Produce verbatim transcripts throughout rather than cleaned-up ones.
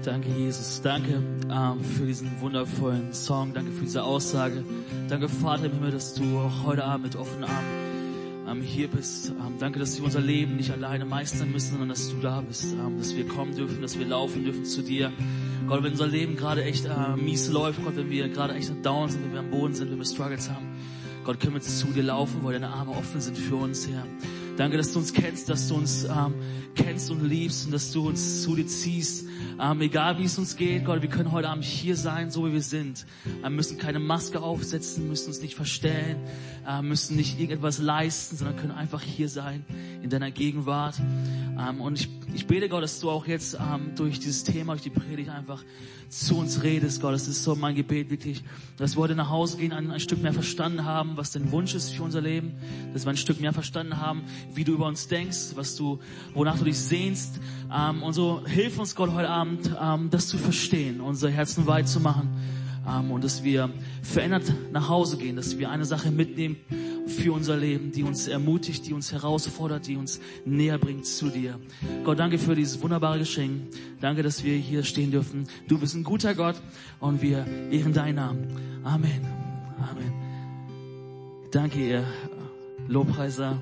Danke, Jesus. Danke ähm, für diesen wundervollen Song. Danke für diese Aussage. Danke, Vater im Himmel, dass du auch heute Abend mit offenen Armen ähm, hier bist. Ähm, danke, dass wir unser Leben nicht alleine meistern müssen, sondern dass du da bist. Ähm, dass wir kommen dürfen, dass wir laufen dürfen zu dir. Gott, wenn unser Leben gerade echt äh, mies läuft, Gott, wenn wir gerade echt down sind, wenn wir am Boden sind, wenn wir Struggles haben, Gott, können wir zu dir laufen, weil deine Arme offen sind für uns, Herr. Danke, dass du uns kennst, dass du uns ähm, kennst und liebst und dass du uns zu dir ziehst. Ähm, egal wie es uns geht, Gott, wir können heute Abend hier sein, so wie wir sind. Wir müssen keine Maske aufsetzen, müssen uns nicht verstellen, äh, müssen nicht irgendetwas leisten, sondern können einfach hier sein in deiner Gegenwart. Ähm, und ich, ich bete, Gott, dass du auch jetzt ähm, durch dieses Thema, durch die Predigt einfach zu uns redest, Gott. Das ist so mein Gebet, wirklich, dass wir heute nach Hause gehen, ein, ein Stück mehr verstanden haben, was dein Wunsch ist für unser Leben, dass wir ein Stück mehr verstanden haben, wie du über uns denkst, was du, wonach du dich sehnst. Ähm, und so hilf uns, Gott, heute Abend, ähm, das zu verstehen, unsere Herzen weit zu machen, ähm, und dass wir verändert nach Hause gehen, dass wir eine Sache mitnehmen für unser Leben, die uns ermutigt, die uns herausfordert, die uns näher bringt zu dir. Gott, danke für dieses wunderbare Geschenk. Danke, dass wir hier stehen dürfen. Du bist ein guter Gott und wir ehren deinen Namen. Amen. Amen. Danke, ihr Lobpreiser.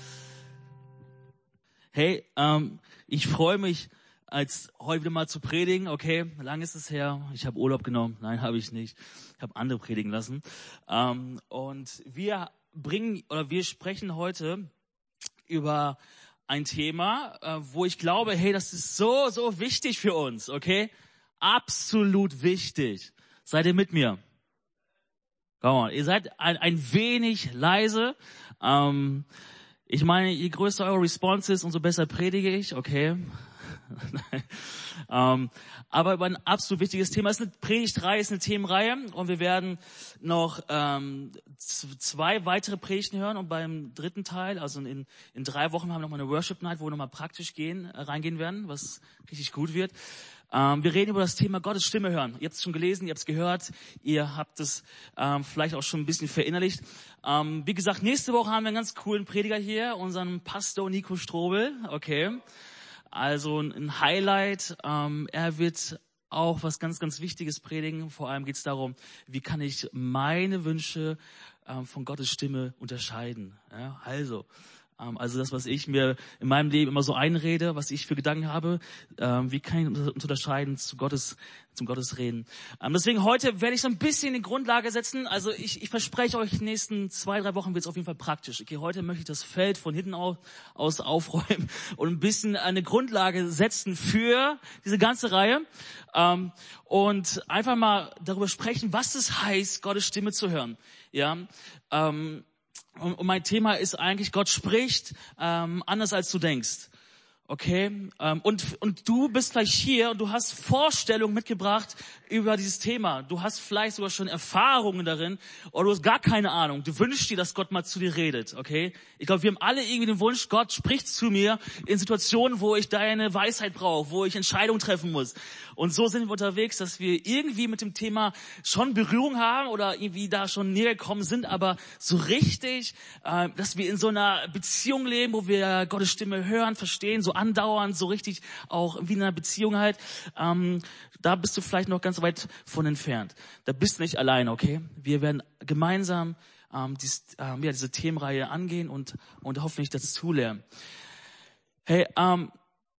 Hey, ähm, ich freue mich, als heute wieder mal zu predigen. Okay, lang ist es her. Ich habe Urlaub genommen. Nein, habe ich nicht. Ich habe andere predigen lassen. Ähm, und wir bringen oder wir sprechen heute über ein Thema, äh, wo ich glaube, hey, das ist so, so wichtig für uns. Okay, absolut wichtig. Seid ihr mit mir? Come on, ihr seid ein, ein wenig leise. Ähm, ich meine, je größer eure Response ist, umso besser predige ich. Okay. ähm, aber über ein absolut wichtiges Thema. Es ist eine Predigtreihe, es ist eine Themenreihe und wir werden noch ähm, z- zwei weitere Predigten hören und beim dritten Teil, also in, in drei Wochen haben wir nochmal eine Worship Night, wo wir nochmal praktisch gehen, äh, reingehen werden, was richtig gut wird. Ähm, wir reden über das Thema Gottes Stimme hören. Ihr habt es schon gelesen, ihr habt es gehört, ihr habt es ähm, vielleicht auch schon ein bisschen verinnerlicht. Ähm, wie gesagt, nächste Woche haben wir einen ganz coolen Prediger hier, unseren Pastor Nico Strobel, okay. Also ein Highlight. Ähm, er wird auch was ganz, ganz Wichtiges predigen. Vor allem geht es darum, wie kann ich meine Wünsche ähm, von Gottes Stimme unterscheiden. Ja, also, ähm, also das, was ich mir in meinem Leben immer so einrede, was ich für Gedanken habe, ähm, wie kann ich uns unterscheiden zu Gottes, zum Gottes Reden. Ähm, deswegen heute werde ich so ein bisschen die Grundlage setzen. Also ich, ich verspreche euch, in den nächsten zwei, drei Wochen wird es auf jeden Fall praktisch. Okay, heute möchte ich das Feld von hinten aus, aus aufräumen und ein bisschen eine Grundlage setzen für diese ganze Reihe. Ähm, und einfach mal darüber sprechen, was es heißt, Gottes Stimme zu hören. Ja, ähm, und, und mein Thema ist eigentlich, Gott spricht ähm, anders, als du denkst. Okay, ähm, und und du bist gleich hier und du hast Vorstellungen mitgebracht über dieses Thema. Du hast vielleicht sogar schon Erfahrungen darin oder du hast gar keine Ahnung. Du wünschst dir, dass Gott mal zu dir redet, okay? Ich glaube, wir haben alle irgendwie den Wunsch, Gott spricht zu mir in Situationen, wo ich deine Weisheit brauche, wo ich Entscheidungen treffen muss. Und so sind wir unterwegs, dass wir irgendwie mit dem Thema schon Berührung haben oder irgendwie da schon näher gekommen sind, aber so richtig, äh, dass wir in so einer Beziehung leben, wo wir Gottes Stimme hören, verstehen, so andauernd, so richtig auch wie in einer Beziehung halt, ähm, da bist du vielleicht noch ganz weit von entfernt. Da bist du nicht alleine, okay? Wir werden gemeinsam ähm, dies, ähm, ja, diese Themenreihe angehen und, und hoffentlich dazu lernen. Hey, ähm,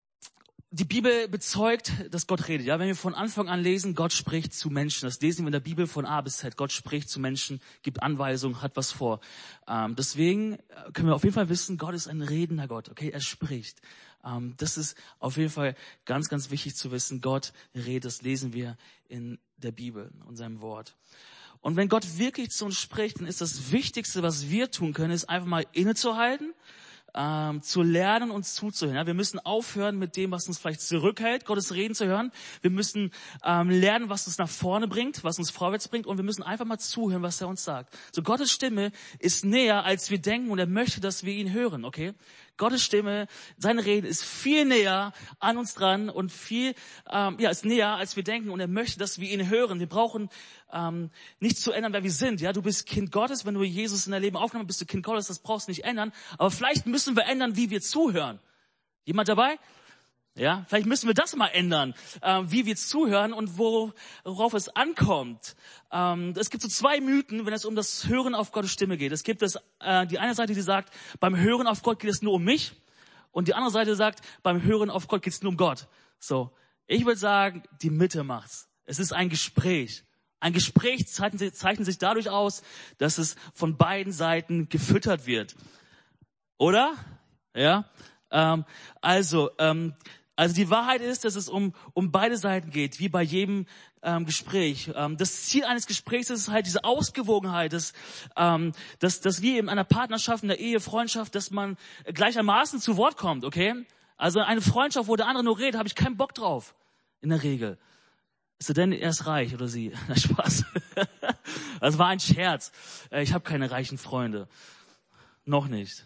die Bibel bezeugt, dass Gott redet. Ja, wenn wir von Anfang an lesen, Gott spricht zu Menschen. Das lesen wir in der Bibel von A bis Z. Gott spricht zu Menschen, gibt Anweisungen, hat was vor. Ähm, deswegen können wir auf jeden Fall wissen, Gott ist ein redender Gott. Okay, er spricht. Ähm, das ist auf jeden Fall ganz, ganz wichtig zu wissen. Gott redet. Das lesen wir in der Bibel, in seinem Wort. Und wenn Gott wirklich zu uns spricht, dann ist das Wichtigste, was wir tun können, ist einfach mal innezuhalten. Ähm, zu lernen, uns zuzuhören. Ja, wir müssen aufhören mit dem, was uns vielleicht zurückhält, Gottes Reden zu hören. Wir müssen ähm, lernen, was uns nach vorne bringt, was uns vorwärts bringt. Und wir müssen einfach mal zuhören, was er uns sagt. So, Gottes Stimme ist näher, als wir denken. Und er möchte, dass wir ihn hören, okay? Gottes Stimme, seine Rede ist viel näher an uns dran und viel, ähm, ja, ist näher, als wir denken. Und er möchte, dass wir ihn hören. Wir brauchen ähm, nichts zu ändern, wer wir sind. Ja, du bist Kind Gottes. Wenn du Jesus in dein Leben aufgenommen bist, bist du Kind Gottes. Das brauchst du nicht ändern. Aber vielleicht müssen wir ändern, wie wir zuhören. Jemand dabei? Ja, vielleicht müssen wir das mal ändern, äh, wie wir zuhören und wo, worauf es ankommt. Ähm, es gibt so zwei Mythen, wenn es um das Hören auf Gottes Stimme geht. Es gibt das, äh, die eine Seite, die sagt, beim Hören auf Gott geht es nur um mich. Und die andere Seite sagt, beim Hören auf Gott geht es nur um Gott. So, ich würde sagen, die Mitte macht's. Es ist ein Gespräch. Ein Gespräch zeichnet, zeichnet sich dadurch aus, dass es von beiden Seiten gefüttert wird. Oder? Ja. Ähm, also, ähm, also die Wahrheit ist, dass es um um beide Seiten geht, wie bei jedem ähm, Gespräch. Ähm, das Ziel eines Gesprächs ist halt diese Ausgewogenheit, dass, ähm, dass, dass wir in einer Partnerschaft, in der Ehe, Freundschaft, dass man gleichermaßen zu Wort kommt, okay? Also eine Freundschaft, wo der andere nur redet, habe ich keinen Bock drauf, in der Regel. Ist er denn, er ist reich oder sie? Na, Spaß. Das war ein Scherz. Ich habe keine reichen Freunde. Noch nicht.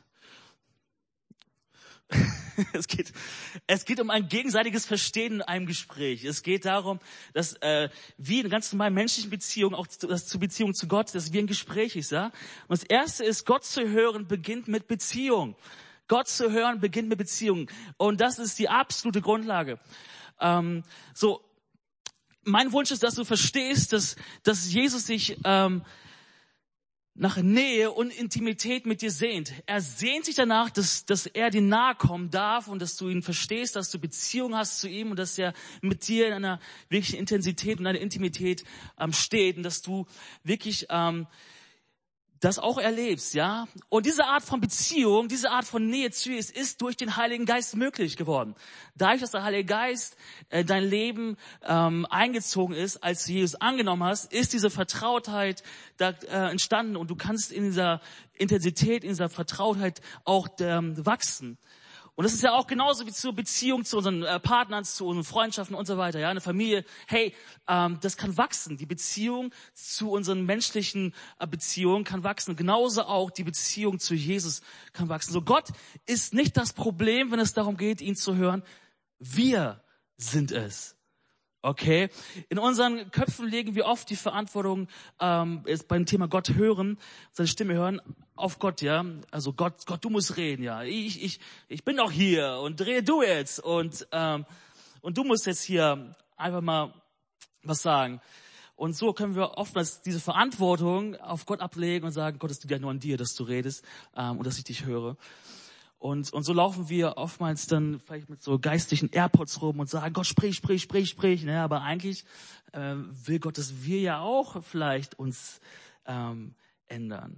Es geht, es geht um ein gegenseitiges Verstehen in einem Gespräch. Es geht darum, dass äh, wie in ganz normalen menschlichen Beziehungen, auch zu, das zur Beziehung zu Gott, dass wir ein Gespräch ist, ja. Und das Erste ist, Gott zu hören beginnt mit Beziehung. Gott zu hören beginnt mit Beziehung. Und das ist die absolute Grundlage. Ähm, so, mein Wunsch ist, dass du verstehst, dass, dass Jesus sich ähm, nach Nähe und Intimität mit dir sehnt. Er sehnt sich danach, dass, dass er dir nahe kommen darf und dass du ihn verstehst, dass du Beziehung hast zu ihm und dass er mit dir in einer wirklichen Intensität und einer Intimität ähm, steht und dass du wirklich ähm, das auch erlebst, ja. Und diese Art von Beziehung, diese Art von Nähe zu Jesus ist durch den Heiligen Geist möglich geworden. Dadurch, dass der Heilige Geist äh, dein Leben ähm, eingezogen ist, als du Jesus angenommen hast, ist diese Vertrautheit da äh, entstanden und du kannst in dieser Intensität, in dieser Vertrautheit auch ähm, wachsen. Und das ist ja auch genauso wie zur Beziehung zu unseren äh, Partnern, zu unseren Freundschaften und so weiter, ja, eine Familie. Hey, ähm, das kann wachsen. Die Beziehung zu unseren menschlichen äh, Beziehungen kann wachsen. Genauso auch die Beziehung zu Jesus kann wachsen. So, Gott ist nicht das Problem, wenn es darum geht, ihn zu hören. Wir sind es. Okay, in unseren Köpfen legen wir oft die Verantwortung ähm, ist beim Thema Gott hören, seine Stimme hören, auf Gott, ja. Also Gott, Gott, du musst reden, ja. Ich, ich, ich bin doch hier und rede du jetzt und ähm, und du musst jetzt hier einfach mal was sagen. Und so können wir oftmals diese Verantwortung auf Gott ablegen und sagen, Gott, es liegt ja nur an dir, dass du redest ähm, und dass ich dich höre. Und, und so laufen wir oftmals dann vielleicht mit so geistlichen AirPods rum und sagen, Gott, sprich, sprich, sprich, sprich. Ne? Aber eigentlich äh, will Gott, dass wir ja auch vielleicht uns ähm, ändern.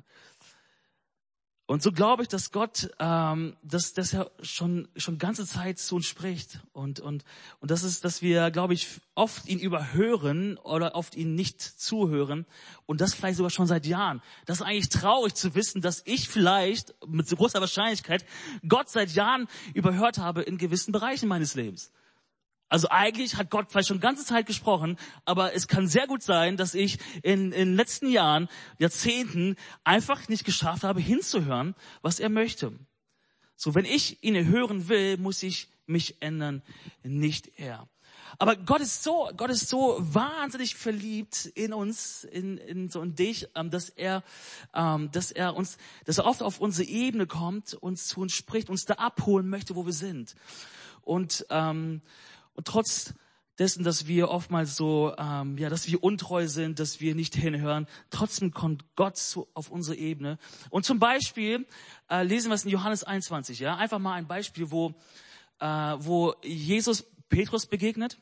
Und so glaube ich, dass Gott, ähm, dass, dass er schon schon ganze Zeit zu uns spricht. Und und und das ist, dass wir, glaube ich, oft ihn überhören oder oft ihn nicht zuhören. Und das vielleicht sogar schon seit Jahren. Das ist eigentlich traurig zu wissen, dass ich vielleicht mit so großer Wahrscheinlichkeit Gott seit Jahren überhört habe in gewissen Bereichen meines Lebens. Also eigentlich hat Gott vielleicht schon ganze Zeit gesprochen, aber es kann sehr gut sein, dass ich in, in den letzten Jahren, Jahrzehnten einfach nicht geschafft habe, hinzuhören, was er möchte. So, wenn ich ihn hören will, muss ich mich ändern, nicht er. Aber Gott ist so, Gott ist so wahnsinnig verliebt in uns, in, in so in dich, ähm, dass er, ähm, dass er uns, dass er oft auf unsere Ebene kommt, uns zu uns spricht, uns da abholen möchte, wo wir sind. Und ähm, Und trotz dessen, dass wir oftmals so, ähm, ja, dass wir untreu sind, dass wir nicht hinhören, trotzdem kommt Gott zu, auf unsere Ebene. Und zum Beispiel äh, lesen wir es in Johannes einundzwanzig, ja, einfach mal ein Beispiel, wo, äh, wo Jesus Petrus begegnet.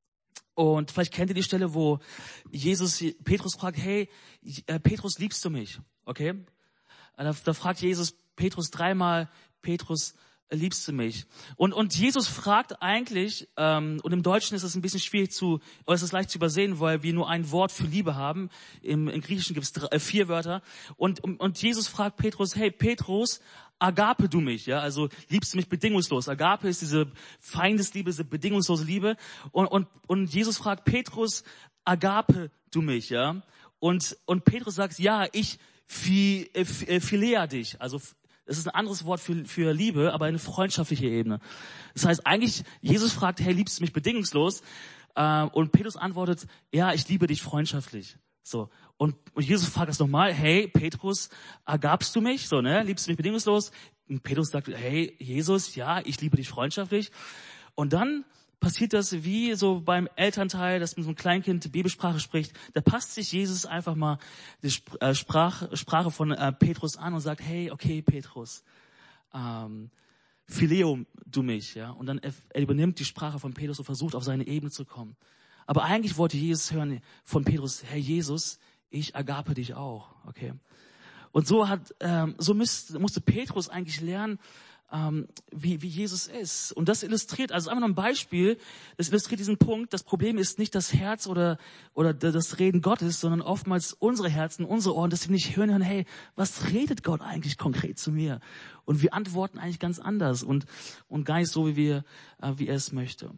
Und vielleicht kennt ihr die Stelle, wo Jesus Petrus fragt, hey, äh, Petrus, liebst du mich? Okay? Äh, da, da fragt Jesus Petrus dreimal, Petrus, liebst du mich? Und und Jesus fragt eigentlich, ähm, und im Deutschen ist es ein bisschen schwierig zu, oder es ist leicht zu übersehen, weil wir nur ein Wort für Liebe haben. Im, im Griechischen gibt es drei, äh, vier Wörter. Und, und und Jesus fragt Petrus, hey Petrus, agape du mich? Ja, also liebst du mich bedingungslos? Agape ist diese Feindesliebe, diese bedingungslose Liebe. Und und und Jesus fragt Petrus, agape du mich? Ja. Und und Petrus sagt, ja, ich phi, äh, philea dich. Also das ist ein anderes Wort für, für Liebe, aber eine freundschaftliche Ebene. Das heißt eigentlich, Jesus fragt, hey, liebst du mich bedingungslos? Äh, und Petrus antwortet, ja, ich liebe dich freundschaftlich. So. Und, und Jesus fragt das nochmal, hey, Petrus, agapst du mich? So, ne? Liebst du mich bedingungslos? Und Petrus sagt, hey, Jesus, ja, ich liebe dich freundschaftlich. Und dann passiert das wie so beim Elternteil, dass mit so einem Kleinkind die Babysprache spricht. Da passt sich Jesus einfach mal die Sprache, Sprache von äh, Petrus an und sagt, hey, okay, Petrus, ähm, Phileo du mich, ja. Und dann er, er übernimmt die Sprache von Petrus und versucht auf seine Ebene zu kommen. Aber eigentlich wollte Jesus hören von Petrus, Herr Jesus, ich agape dich auch, okay. Und so hat, ähm, so müsste, musste Petrus eigentlich lernen, ähm, wie, wie Jesus ist. Und das illustriert, also einfach nur ein Beispiel, das illustriert diesen Punkt. Das Problem ist nicht das Herz oder, oder das Reden Gottes, sondern oftmals unsere Herzen, unsere Ohren, dass wir nicht hören, hören, hey, was redet Gott eigentlich konkret zu mir? Und wir antworten eigentlich ganz anders und, und gar nicht so, wie wir, äh, wie er es möchte.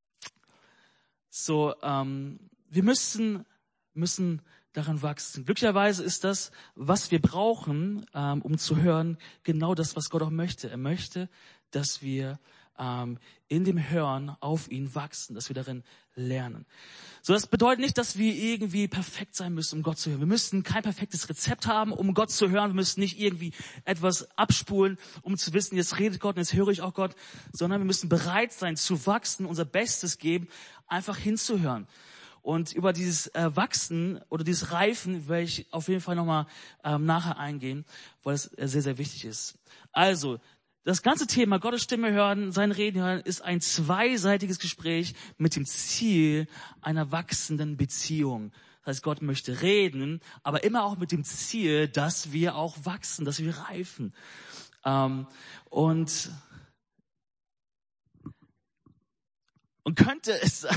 So, ähm, wir müssen, müssen daran wachsen. Glücklicherweise ist das, was wir brauchen, ähm, um zu hören, genau das, was Gott auch möchte. Er möchte, dass wir ähm, in dem Hören auf ihn wachsen, dass wir darin lernen. So, das bedeutet nicht, dass wir irgendwie perfekt sein müssen, um Gott zu hören. Wir müssen kein perfektes Rezept haben, um Gott zu hören. Wir müssen nicht irgendwie etwas abspulen, um zu wissen, jetzt redet Gott und jetzt höre ich auch Gott, sondern wir müssen bereit sein, zu wachsen, unser Bestes geben, einfach hinzuhören. Und über dieses äh, Wachsen oder dieses Reifen werde ich auf jeden Fall nochmal ähm, nachher eingehen, weil es äh, sehr, sehr wichtig ist. Also, das ganze Thema Gottes Stimme hören, sein Reden hören, ist ein zweiseitiges Gespräch mit dem Ziel einer wachsenden Beziehung. Das heißt, Gott möchte reden, aber immer auch mit dem Ziel, dass wir auch wachsen, dass wir reifen. Ähm, und, und könnte es...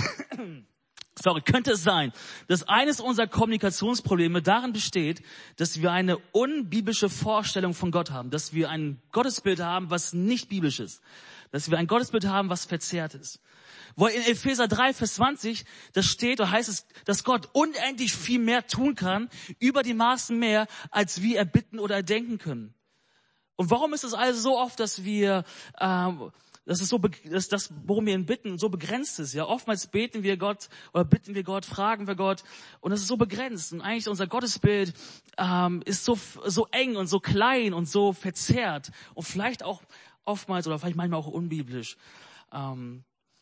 Sorry, könnte es sein, dass eines unserer Kommunikationsprobleme darin besteht, dass wir eine unbiblische Vorstellung von Gott haben, dass wir ein Gottesbild haben, was nicht biblisch ist, dass wir ein Gottesbild haben, was verzerrt ist. Wo in Epheser drei, Vers zwanzig, das steht, da heißt es, dass Gott unendlich viel mehr tun kann, über die Maßen mehr, als wir erbitten oder erdenken können. Und warum ist es also so oft, dass wir... Ähm, Das ist so, dass das, worum wir ihn bitten, so begrenzt ist. Ja, oftmals beten wir Gott oder bitten wir Gott, fragen wir Gott, und das ist so begrenzt. Und eigentlich unser Gottesbild ähm, ist so so eng und so klein und so verzerrt und vielleicht auch oftmals oder vielleicht manchmal auch unbiblisch. Ähm,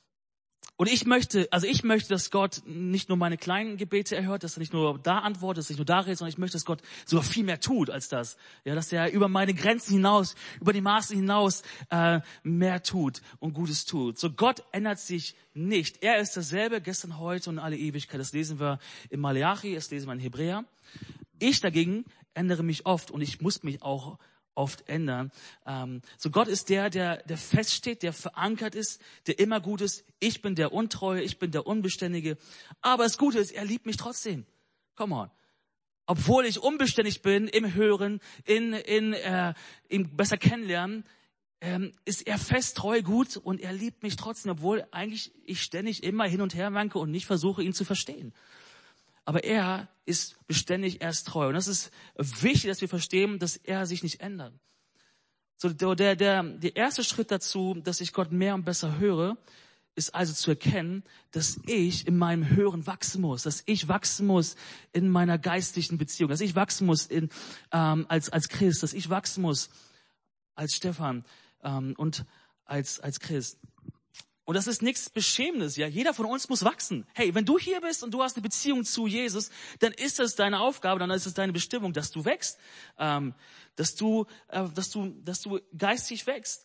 Und ich möchte, also ich möchte, dass Gott nicht nur meine kleinen Gebete erhört, dass er nicht nur da antwortet, dass er nicht nur da redet, sondern ich möchte, dass Gott sogar viel mehr tut als das. Ja, dass er über meine Grenzen hinaus, über die Maßen hinaus äh, mehr tut und Gutes tut. So, Gott ändert sich nicht. Er ist dasselbe gestern, heute und alle Ewigkeit. Das lesen wir im Malachi, das lesen wir in Hebräer. Ich dagegen ändere mich oft und ich muss mich auch oft ändern. Ähm, so Gott ist der, der, der feststeht, der verankert ist, der immer gut ist. Ich bin der Untreue, ich bin der Unbeständige. Aber das Gute ist, er liebt mich trotzdem. Come on. Obwohl ich unbeständig bin im Hören, in, in, äh, im besser kennenlernen, ähm, ist er fest, treu, gut und er liebt mich trotzdem, obwohl eigentlich ich ständig immer hin und her wanke und nicht versuche, ihn zu verstehen. Aber er ist beständig, er ist treu. Und das ist wichtig, dass wir verstehen, dass er sich nicht ändert. So, der, der, der erste Schritt dazu, dass ich Gott mehr und besser höre, ist also zu erkennen, dass ich in meinem Hören wachsen muss, dass ich wachsen muss in meiner geistlichen Beziehung, dass ich wachsen muss in, ähm, als, als Christ, dass ich wachsen muss als Stefan ähm, und als, als Christ. Und das ist nichts Beschämendes, ja. Jeder von uns muss wachsen. Hey, wenn du hier bist und du hast eine Beziehung zu Jesus, dann ist es deine Aufgabe, dann ist es deine Bestimmung, dass du wächst, ähm, dass du, äh, dass du, dass du geistig wächst.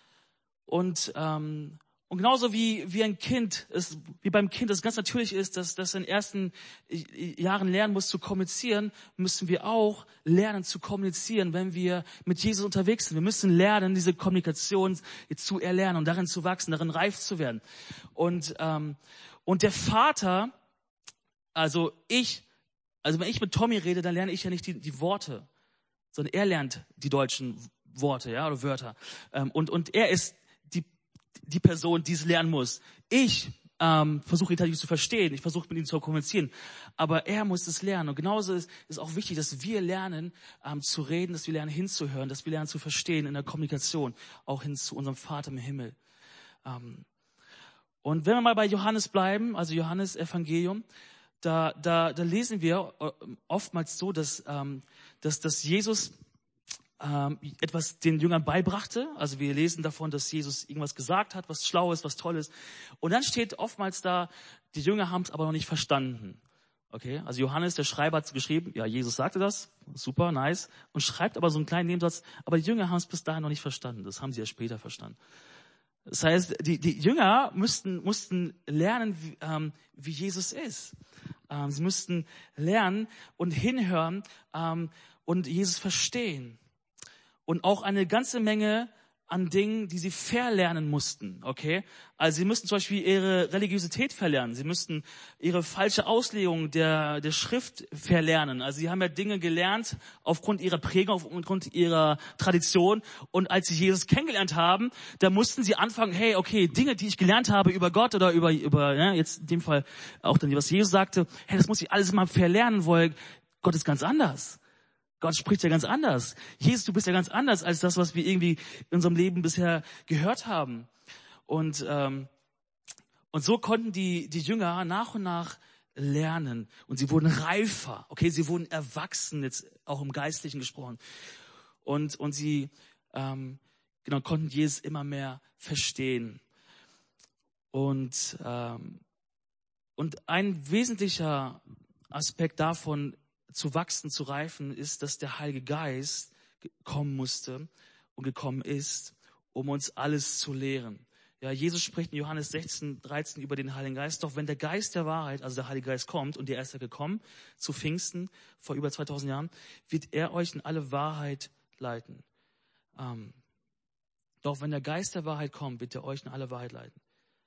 Und ähm, und genauso wie wie ein Kind, es, wie beim Kind, es ganz natürlich ist, dass das in den ersten Jahren lernen muss zu kommunizieren, müssen wir auch lernen zu kommunizieren, wenn wir mit Jesus unterwegs sind. Wir müssen lernen, diese Kommunikation zu erlernen und darin zu wachsen, darin reif zu werden. Und ähm, und der Vater, also ich, also wenn ich mit Tommy rede, dann lerne ich ja nicht die, die Worte, sondern er lernt die deutschen Worte, ja, oder Wörter. Ähm, und und er ist die die Person, die es lernen muss. Ich ähm, versuche ihn tatsächlich zu verstehen. Ich versuche mit ihm zu kommunizieren. Aber er muss es lernen. Und genauso ist es auch wichtig, dass wir lernen ähm, zu reden, dass wir lernen hinzuhören, dass wir lernen zu verstehen in der Kommunikation, auch hin zu unserem Vater im Himmel. Ähm, und wenn wir mal bei Johannes bleiben, also Johannes Evangelium, da, da, da lesen wir oftmals so, dass, ähm, dass, dass Jesus ähm, etwas den Jüngern beibrachte. Also wir lesen davon, dass Jesus irgendwas gesagt hat, was schlau ist, was toll ist. Und dann steht oftmals da, die Jünger haben es aber noch nicht verstanden. Okay, also Johannes, der Schreiber, hat geschrieben, ja, Jesus sagte das, super, nice, und schreibt aber so einen kleinen Nebensatz, aber die Jünger haben es bis dahin noch nicht verstanden. Das haben sie ja später verstanden. Das heißt, die, die Jünger müssten, mussten lernen, wie, ähm, wie Jesus ist. Ähm, sie müssten lernen und hinhören ähm, und Jesus verstehen. Und auch eine ganze Menge an Dingen, die sie verlernen mussten, okay? Also sie müssten zum Beispiel ihre Religiosität verlernen. Sie müssten ihre falsche Auslegung der, der Schrift verlernen. Also sie haben ja Dinge gelernt aufgrund ihrer Prägung, aufgrund ihrer Tradition. Und als sie Jesus kennengelernt haben, da mussten sie anfangen, hey, okay, Dinge, die ich gelernt habe über Gott oder über, über ja, jetzt in dem Fall auch dann, was Jesus sagte, hey, das muss ich alles mal verlernen, weil Gott ist ganz anders. Gott spricht ja ganz anders. Jesus, du bist ja ganz anders als das, was wir irgendwie in unserem Leben bisher gehört haben. Und ähm, und so konnten die die Jünger nach und nach lernen und sie wurden reifer. Okay, sie wurden erwachsen, jetzt auch im Geistlichen gesprochen. Und und sie ähm, genau konnten Jesus immer mehr verstehen. Und ähm, und ein wesentlicher Aspekt davon, zu wachsen, zu reifen, ist, dass der Heilige Geist kommen musste und gekommen ist, um uns alles zu lehren. Ja, Jesus spricht in Johannes sechzehn, dreizehn über den Heiligen Geist. Doch wenn der Geist der Wahrheit, also der Heilige Geist kommt, und der ist ja gekommen zu Pfingsten vor über zweitausend Jahren, wird er euch in alle Wahrheit leiten. Ähm, doch wenn der Geist der Wahrheit kommt, wird er euch in alle Wahrheit leiten.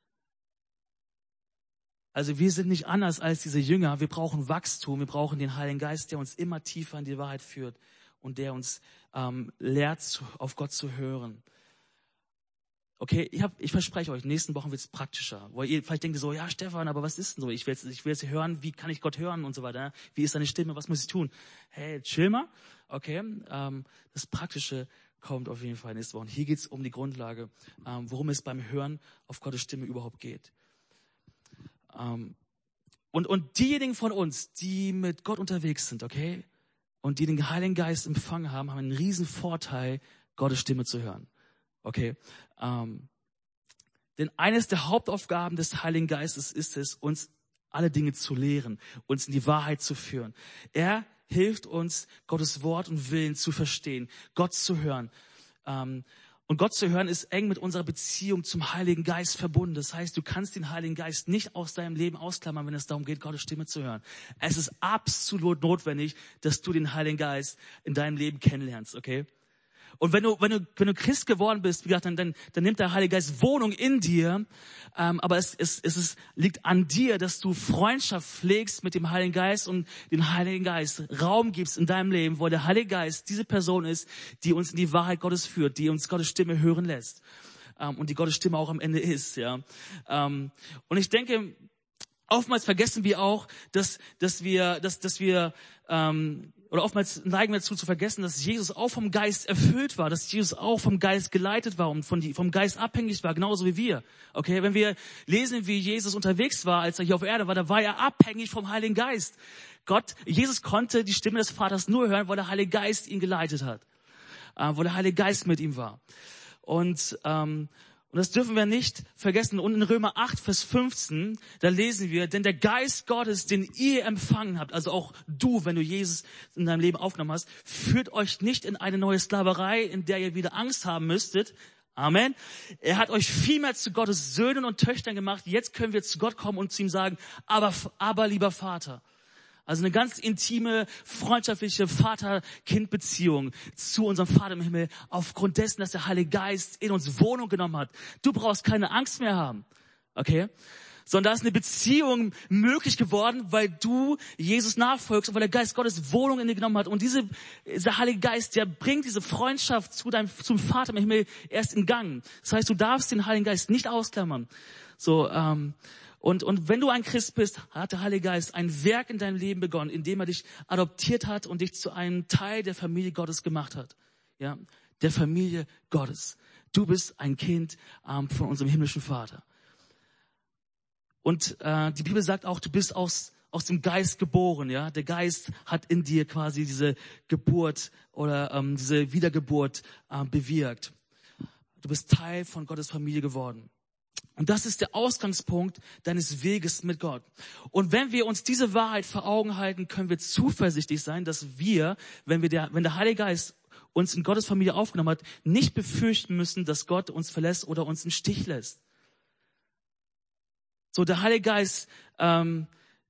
Also wir sind nicht anders als diese Jünger. Wir brauchen Wachstum. Wir brauchen den Heiligen Geist, der uns immer tiefer in die Wahrheit führt und der uns ähm, lehrt, zu, auf Gott zu hören. Okay, ich, hab, ich verspreche euch, in den nächsten Wochen wird es praktischer. Weil ihr vielleicht denkt so, ja Stefan, aber was ist denn so? Ich will, jetzt, ich will jetzt hören, wie kann ich Gott hören und so weiter. Wie ist deine Stimme? Was muss ich tun? Hey, chill mal. Okay, ähm, das Praktische kommt auf jeden Fall nächste Woche. Hier geht es um die Grundlage, ähm, worum es beim Hören auf Gottes Stimme überhaupt geht. Um, und, und diejenigen von uns, die mit Gott unterwegs sind, okay, und die den Heiligen Geist empfangen haben, haben einen riesen Vorteil, Gottes Stimme zu hören, okay. Um, denn eines der Hauptaufgaben des Heiligen Geistes ist es, uns alle Dinge zu lehren, uns in die Wahrheit zu führen. Er hilft uns, Gottes Wort und Willen zu verstehen, Gott zu hören. Um, Und Gott zu hören ist eng mit unserer Beziehung zum Heiligen Geist verbunden. Das heißt, du kannst den Heiligen Geist nicht aus deinem Leben ausklammern, wenn es darum geht, Gottes Stimme zu hören. Es ist absolut notwendig, dass du den Heiligen Geist in deinem Leben kennenlernst, okay? Und wenn du, wenn du, wenn du Christ geworden bist, wie gesagt, dann, dann, dann nimmt der Heilige Geist Wohnung in dir. Ähm, aber es, es, es ist, liegt an dir, dass du Freundschaft pflegst mit dem Heiligen Geist und den Heiligen Geist Raum gibst in deinem Leben, wo der Heilige Geist diese Person ist, die uns in die Wahrheit Gottes führt, die uns Gottes Stimme hören lässt. Ähm, und die Gottes Stimme auch am Ende ist, ja. Ähm, und ich denke, oftmals vergessen wir auch, dass, dass wir, dass, dass wir, ähm, oder oftmals neigen wir dazu zu vergessen, dass Jesus auch vom Geist erfüllt war, dass Jesus auch vom Geist geleitet war und von die, vom Geist abhängig war, genauso wie wir. Okay, wenn wir lesen, wie Jesus unterwegs war, als er hier auf Erde war, da war er abhängig vom Heiligen Geist. Gott, Jesus konnte die Stimme des Vaters nur hören, weil der Heilige Geist ihn geleitet hat, äh, weil der Heilige Geist mit ihm war. Und ähm, Und das dürfen wir nicht vergessen. Und in Römer acht, Vers fünfzehn, da lesen wir, denn der Geist Gottes, den ihr empfangen habt, also auch du, wenn du Jesus in deinem Leben aufgenommen hast, führt euch nicht in eine neue Sklaverei, in der ihr wieder Angst haben müsstet. Amen. Er hat euch vielmehr zu Gottes Söhnen und Töchtern gemacht. Jetzt können wir zu Gott kommen und zu ihm sagen, aber, aber lieber Vater. Also eine ganz intime, freundschaftliche Vater-Kind-Beziehung zu unserem Vater im Himmel, aufgrund dessen, dass der Heilige Geist in uns Wohnung genommen hat. Du brauchst keine Angst mehr haben, okay? Sondern da ist eine Beziehung möglich geworden, weil du Jesus nachfolgst und weil der Geist Gottes Wohnung in dir genommen hat. Und diese, dieser Heilige Geist, der bringt diese Freundschaft zu deinem, zum Vater im Himmel erst in Gang. Das heißt, du darfst den Heiligen Geist nicht ausklammern. So, ähm, Und, und wenn du ein Christ bist, hat der Heilige Geist ein Werk in deinem Leben begonnen, indem er dich adoptiert hat und dich zu einem Teil der Familie Gottes gemacht hat. Ja, der Familie Gottes. Du bist ein Kind ähm, von unserem himmlischen Vater. Und äh, die Bibel sagt auch, du bist aus, aus dem Geist geboren, ja. Der Geist hat in dir quasi diese Geburt oder ähm, diese Wiedergeburt äh, bewirkt. Du bist Teil von Gottes Familie geworden. Und das ist der Ausgangspunkt deines Weges mit Gott. Und wenn wir uns diese Wahrheit vor Augen halten, können wir zuversichtlich sein, dass wir, wenn wir der, wenn der Heilige Geist uns in Gottes Familie aufgenommen hat, nicht befürchten müssen, dass Gott uns verlässt oder uns im Stich lässt. So, der Heilige Geist, ähm,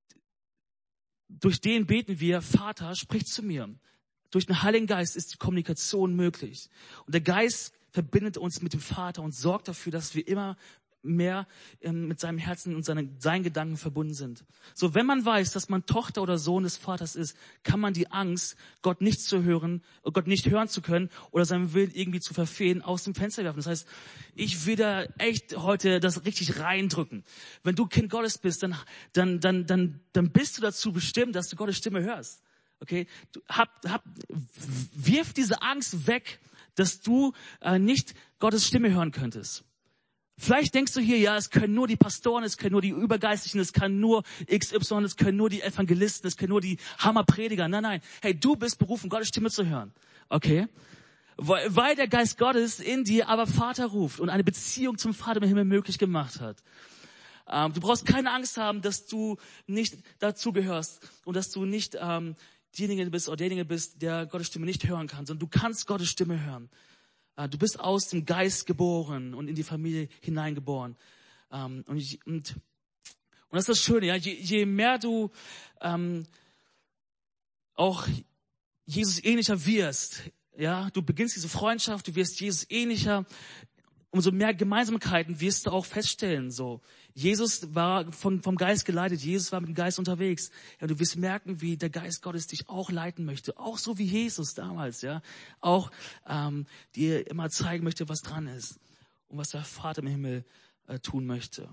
durch den beten wir, Vater, sprich zu mir. Durch den Heiligen Geist ist die Kommunikation möglich. Und der Geist verbindet uns mit dem Vater und sorgt dafür, dass wir immer mehr ähm, mit seinem Herzen und seinen, seinen Gedanken verbunden sind. So, wenn man weiß, dass man Tochter oder Sohn des Vaters ist, kann man die Angst, Gott nicht zu hören, Gott nicht hören zu können oder seinen Willen irgendwie zu verfehlen, aus dem Fenster werfen. Das heißt, ich will da echt heute das richtig reindrücken. Wenn du Kind Gottes bist, dann, dann, dann, dann, dann bist du dazu bestimmt, dass du Gottes Stimme hörst. Okay? Du, hab, hab, wirf diese Angst weg, dass du äh, nicht Gottes Stimme hören könntest. Vielleicht denkst du hier, ja, es können nur die Pastoren, es können nur die Übergeistlichen, es kann nur X Y, es können nur die Evangelisten, es können nur die Hammerprediger. Nein, nein. Hey, du bist berufen, Gottes Stimme zu hören. Okay? Weil, weil der Geist Gottes in dir aber Vater ruft und eine Beziehung zum Vater im Himmel möglich gemacht hat. Ähm, du brauchst keine Angst haben, dass du nicht dazugehörst und dass du nicht ähm, diejenige bist oder derjenige bist, der Gottes Stimme nicht hören kann, sondern du kannst Gottes Stimme hören. Du bist aus dem Geist geboren und in die Familie hineingeboren. Und, und, und das ist das Schöne, ja, je, je mehr du ähm, auch Jesus ähnlicher wirst, ja, du beginnst diese Freundschaft, du wirst Jesus ähnlicher, umso mehr Gemeinsamkeiten wirst du auch feststellen. So, Jesus war vom, vom Geist geleitet, Jesus war mit dem Geist unterwegs. Ja, du wirst merken, wie der Geist Gottes dich auch leiten möchte, auch so wie Jesus damals, ja, auch ähm, dir immer zeigen möchte, was dran ist und was der Vater im Himmel äh, tun möchte.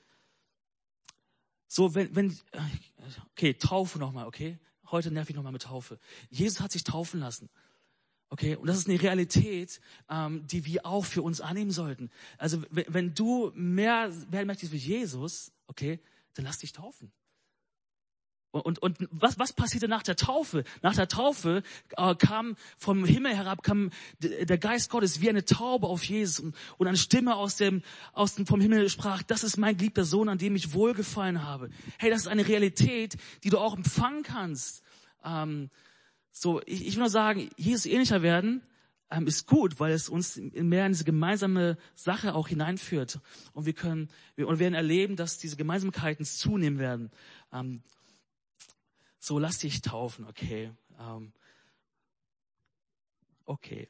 So, wenn, wenn, okay, Taufe nochmal, okay, heute nerv ich nochmal mit Taufe. Jesus hat sich taufen lassen. Okay, und das ist eine Realität, ähm, die wir auch für uns annehmen sollten. Also wenn, wenn du mehr werden möchtest wie Jesus, okay, dann lass dich taufen. Und, und, und was, was passierte nach der Taufe? Nach der Taufe äh, kam vom Himmel herab, kam d- der Geist Gottes wie eine Taube auf Jesus und, und eine Stimme aus dem, aus dem vom Himmel sprach, das ist mein geliebter Sohn, an dem ich wohlgefallen habe. Hey, das ist eine Realität, die du auch empfangen kannst. Ähm, So, ich, ich will nur sagen, Jesus ähnlicher werden ähm, ist gut, weil es uns mehr in diese gemeinsame Sache auch hineinführt. Und wir können, wir und werden erleben, dass diese Gemeinsamkeiten zunehmen werden. Ähm, so, lass dich taufen, okay. Ähm, okay.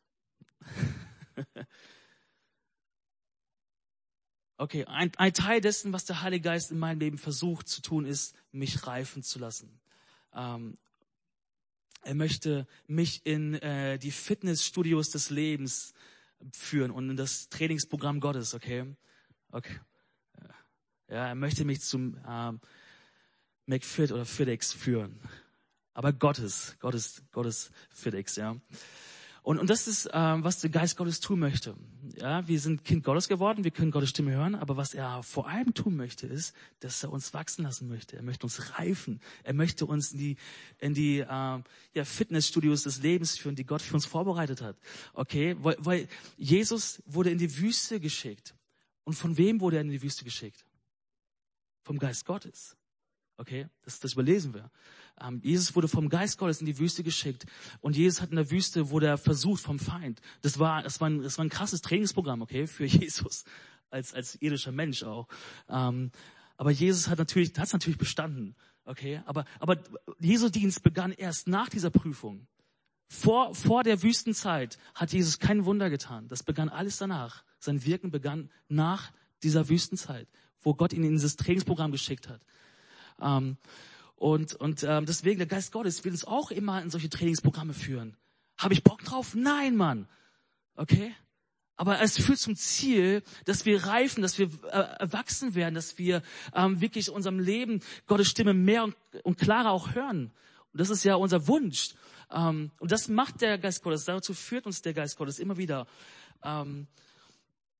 Okay, ein, ein Teil dessen, was der Heilige Geist in meinem Leben versucht zu tun, ist, mich reifen zu lassen. Ähm, Er möchte mich in äh, die Fitnessstudios des Lebens führen und in das Trainingsprogramm Gottes, okay? Okay. Ja, er möchte mich zum ähm, McFit oder FitX führen. Aber Gottes, Gottes, Gottes FitX, ja. Und, und das ist, ähm, was der Geist Gottes tun möchte. Ja, wir sind Kind Gottes geworden, wir können Gottes Stimme hören, aber was er vor allem tun möchte, ist, dass er uns wachsen lassen möchte. Er möchte uns reifen. Er möchte uns in die, in die ähm, ja, Fitnessstudios des Lebens führen, die Gott für uns vorbereitet hat. Okay, weil, weil Jesus wurde in die Wüste geschickt. Und von wem wurde er in die Wüste geschickt? Vom Geist Gottes. Okay, das, das überlesen wir. Ähm, Jesus wurde vom Geist Gottes in die Wüste geschickt. Und Jesus hat in der Wüste, wurde er versucht vom Feind. Das war, das war ein, das war ein krasses Trainingsprogramm, okay, für Jesus. Als, als irdischer Mensch auch. Ähm, aber Jesus hat natürlich, hat es natürlich bestanden. Okay, aber, aber Jesu Dienst begann erst nach dieser Prüfung. Vor, vor der Wüstenzeit hat Jesus kein Wunder getan. Das begann alles danach. Sein Wirken begann nach dieser Wüstenzeit, wo Gott ihn in dieses Trainingsprogramm geschickt hat. Ähm, und und ähm, deswegen, der Geist Gottes will uns auch immer in solche Trainingsprogramme führen. Habe ich Bock drauf? Nein, Mann. Okay? Aber es führt zum Ziel, dass wir reifen, dass wir äh, erwachsen werden, dass wir ähm, wirklich in unserem Leben Gottes Stimme mehr und, und klarer auch hören. Und das ist ja unser Wunsch. Ähm, und das macht der Geist Gottes. Dazu führt uns der Geist Gottes immer wieder. Ähm,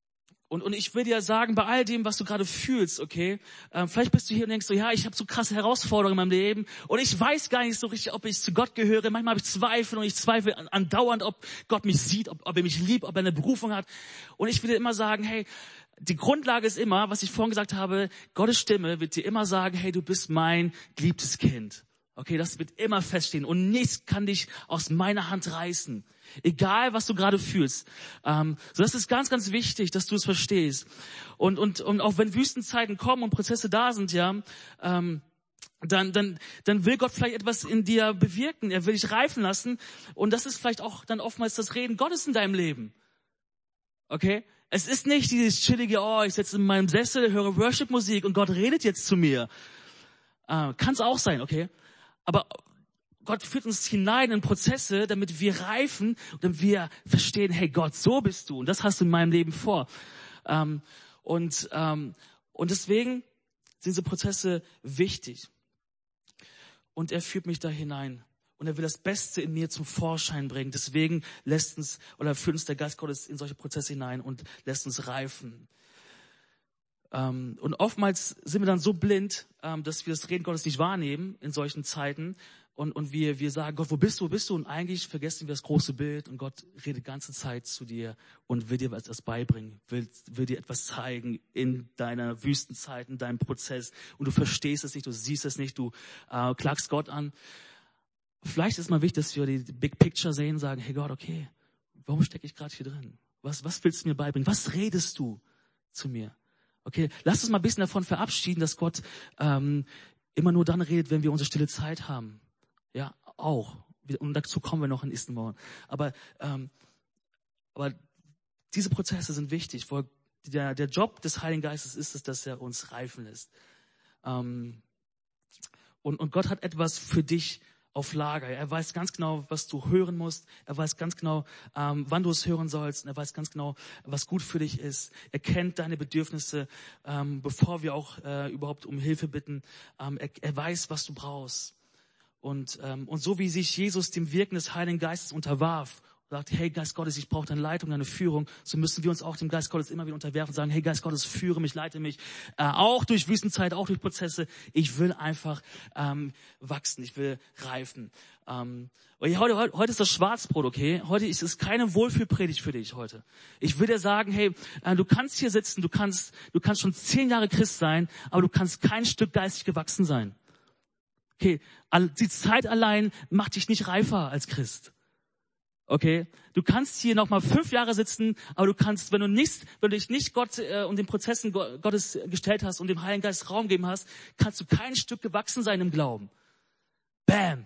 Und, und ich will dir sagen, bei all dem, was du gerade fühlst, okay, äh, vielleicht bist du hier und denkst so, ja, ich habe so krasse Herausforderungen in meinem Leben und ich weiß gar nicht so richtig, ob ich zu Gott gehöre. Manchmal habe ich Zweifel und ich zweifle andauernd, ob Gott mich sieht, ob, ob er mich liebt, ob er eine Berufung hat. Und ich will dir immer sagen, hey, die Grundlage ist immer, was ich vorhin gesagt habe, Gottes Stimme wird dir immer sagen, hey, du bist mein geliebtes Kind. Okay, das wird immer feststehen und nichts kann dich aus meiner Hand reißen. Egal, was du gerade fühlst. Ähm, so, das ist ganz, ganz wichtig, dass du es verstehst. Und, und, und auch wenn Wüstenzeiten kommen und Prozesse da sind, ja, ähm, dann, dann, dann will Gott vielleicht etwas in dir bewirken. Er will dich reifen lassen. Und das ist vielleicht auch dann oftmals das Reden Gottes in deinem Leben. Okay? Es ist nicht dieses chillige, oh, ich sitze in meinem Sessel, höre Worship-Musik und Gott redet jetzt zu mir. Äh, kann es auch sein, okay? Aber Gott führt uns hinein in Prozesse, damit wir reifen und damit wir verstehen, hey Gott, so bist du und das hast du in meinem Leben vor. Ähm, und, ähm, und deswegen sind diese Prozesse wichtig. Und er führt mich da hinein. Und er will das Beste in mir zum Vorschein bringen. Deswegen lässt uns, oder führt uns der Geist Gottes in solche Prozesse hinein und lässt uns reifen. Ähm, und oftmals sind wir dann so blind, ähm, dass wir das Reden Gottes nicht wahrnehmen in solchen Zeiten. Und, und wir, wir sagen, Gott, wo bist du, wo bist du? Und eigentlich vergessen wir das große Bild. Und Gott redet die ganze Zeit zu dir und will dir etwas beibringen, will, will dir etwas zeigen in deiner Wüstenzeit, in deinem Prozess. Und du verstehst es nicht, du siehst es nicht, du äh, klagst Gott an. Vielleicht ist es mal wichtig, dass wir die Big Picture sehen, sagen, hey Gott, okay, warum stecke ich gerade hier drin? Was, was willst du mir beibringen? Was redest du zu mir? Okay, lass uns mal ein bisschen davon verabschieden, dass Gott ähm, immer nur dann redet, wenn wir unsere stille Zeit haben. Ja, auch. Und dazu kommen wir noch in Istanbul. Aber, ähm, aber diese Prozesse sind wichtig. Weil der, der Job des Heiligen Geistes ist es, dass er uns reifen lässt. Ähm, und, und Gott hat etwas für dich auf Lager. Er weiß ganz genau, was du hören musst. Er weiß ganz genau, ähm, wann du es hören sollst. Und er weiß ganz genau, was gut für dich ist. Er kennt deine Bedürfnisse, ähm, bevor wir auch äh, überhaupt um Hilfe bitten. Ähm, er, er weiß, was du brauchst. Und, ähm, und so wie sich Jesus dem Wirken des Heiligen Geistes unterwarf, sagt, hey Geist Gottes, ich brauche deine Leitung, deine Führung, so müssen wir uns auch dem Geist Gottes immer wieder unterwerfen und sagen, hey Geist Gottes, führe mich, leite mich, äh, auch durch Wüstenzeit, auch durch Prozesse. Ich will einfach ähm, wachsen, ich will reifen. Ähm, heute, heute, heute ist das Schwarzbrot, okay? Heute ist es keine Wohlfühlpredigt für dich heute. Ich will dir sagen, hey, äh, du kannst hier sitzen, du kannst, du kannst schon zehn Jahre Christ sein, aber du kannst kein Stück geistig gewachsen sein. Okay, die Zeit allein macht dich nicht reifer als Christ. Okay, du kannst hier noch mal fünf Jahre sitzen, aber du kannst, wenn du nicht, wenn du dich nicht Gott äh, und den Prozessen Gottes gestellt hast und dem Heiligen Geist Raum gegeben hast, kannst du kein Stück gewachsen sein im Glauben. Bam.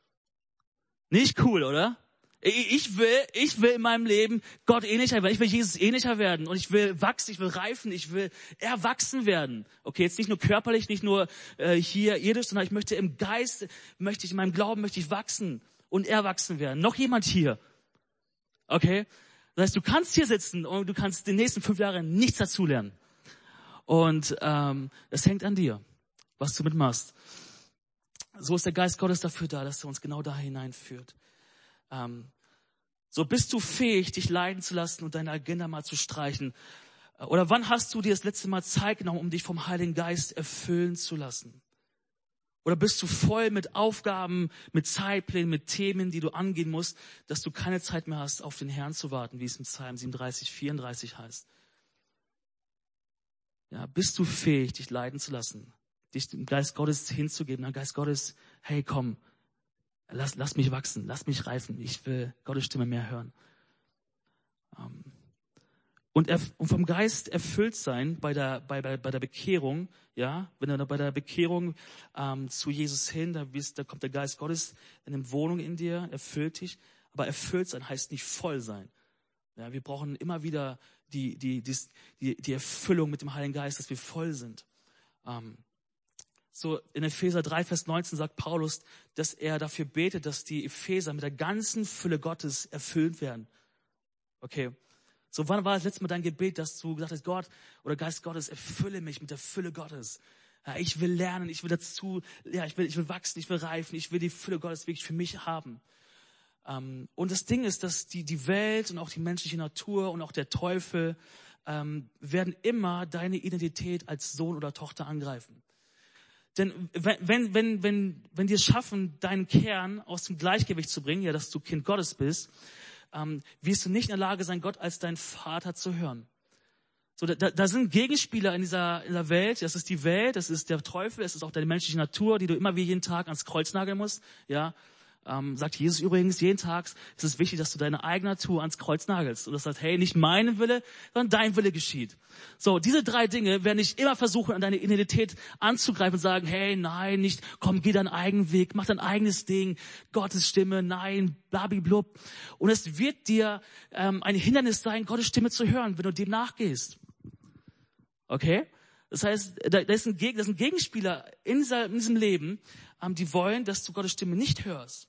Nicht cool, oder? Ich will, ich will in meinem Leben Gott ähnlicher werden. Ich will Jesus ähnlicher werden. Und ich will wachsen, ich will reifen, ich will erwachsen werden. Okay, jetzt nicht nur körperlich, nicht nur äh, hier irdisch, sondern ich möchte im Geist, möchte ich in meinem Glauben, möchte ich wachsen und erwachsen werden. Noch jemand hier? Okay? Das heißt, du kannst hier sitzen und du kannst die nächsten fünf Jahre nichts dazulernen. Und ähm, das hängt an dir, was du mitmachst. So ist der Geist Gottes dafür da, dass er uns genau da hineinführt. Ähm, so bist du fähig, dich leiden zu lassen und deine Agenda mal zu streichen. Oder wann hast du dir das letzte Mal Zeit genommen, um dich vom Heiligen Geist erfüllen zu lassen? Oder bist du voll mit Aufgaben, mit Zeitplänen, mit Themen, die du angehen musst, dass du keine Zeit mehr hast, auf den Herrn zu warten, wie es im Psalm siebenunddreißig, vierunddreißig heißt? Ja, bist du fähig, dich leiden zu lassen, dich dem Geist Gottes hinzugeben? Der Geist Gottes, hey, komm, lass, lass mich wachsen, lass mich reifen. Ich will Gottes Stimme mehr hören. Ähm, Und, er, und vom Geist erfüllt sein bei der, bei, bei, bei der Bekehrung, ja, wenn du bei der Bekehrung ähm, zu Jesus hin, da, bist, da kommt der Geist Gottes in eine Wohnung in dir, erfüllt dich. Aber erfüllt sein heißt nicht voll sein. Ja, wir brauchen immer wieder die, die, die, die Erfüllung mit dem Heiligen Geist, dass wir voll sind. Ähm, so in Epheser drei, Vers neunzehn sagt Paulus, dass er dafür betet, dass die Epheser mit der ganzen Fülle Gottes erfüllt werden. Okay. So, wann war das letzte Mal dein Gebet, dass du gesagt hast, Gott oder Geist Gottes, erfülle mich mit der Fülle Gottes. Ja, ich will lernen, ich will dazu, ja, ich will, ich will wachsen, ich will reifen, ich will die Fülle Gottes wirklich für mich haben. Ähm, und das Ding ist, dass die, die Welt und auch die menschliche Natur und auch der Teufel ähm, werden immer deine Identität als Sohn oder Tochter angreifen. Denn wenn, wenn, wenn, wenn, wenn die es schaffen, deinen Kern aus dem Gleichgewicht zu bringen, ja, dass du Kind Gottes bist, ähm, wirst du nicht in der Lage sein, Gott als dein Vater zu hören. So, da, da sind Gegenspieler in dieser, in der Welt. Das ist die Welt, das ist der Teufel, das ist auch deine menschliche Natur, die du immer wie jeden Tag ans Kreuz nageln musst. Ja, ähm, sagt Jesus übrigens, jeden Tag ist es wichtig, dass du deine eigene Natur ans Kreuz nagelst. Und das sagt, hey, nicht mein Wille, sondern dein Wille geschieht. So, diese drei Dinge werden dich immer versuchen, an deine Identität anzugreifen und sagen, hey, nein, nicht, komm, geh deinen eigenen Weg, mach dein eigenes Ding, Gottes Stimme, nein, blabiblub. Und es wird dir ähm, ein Hindernis sein, Gottes Stimme zu hören, wenn du dem nachgehst. Okay? Das heißt, da, da, ist ein, da sind Gegenspieler in, dieser, in diesem Leben, ähm, die wollen, dass du Gottes Stimme nicht hörst.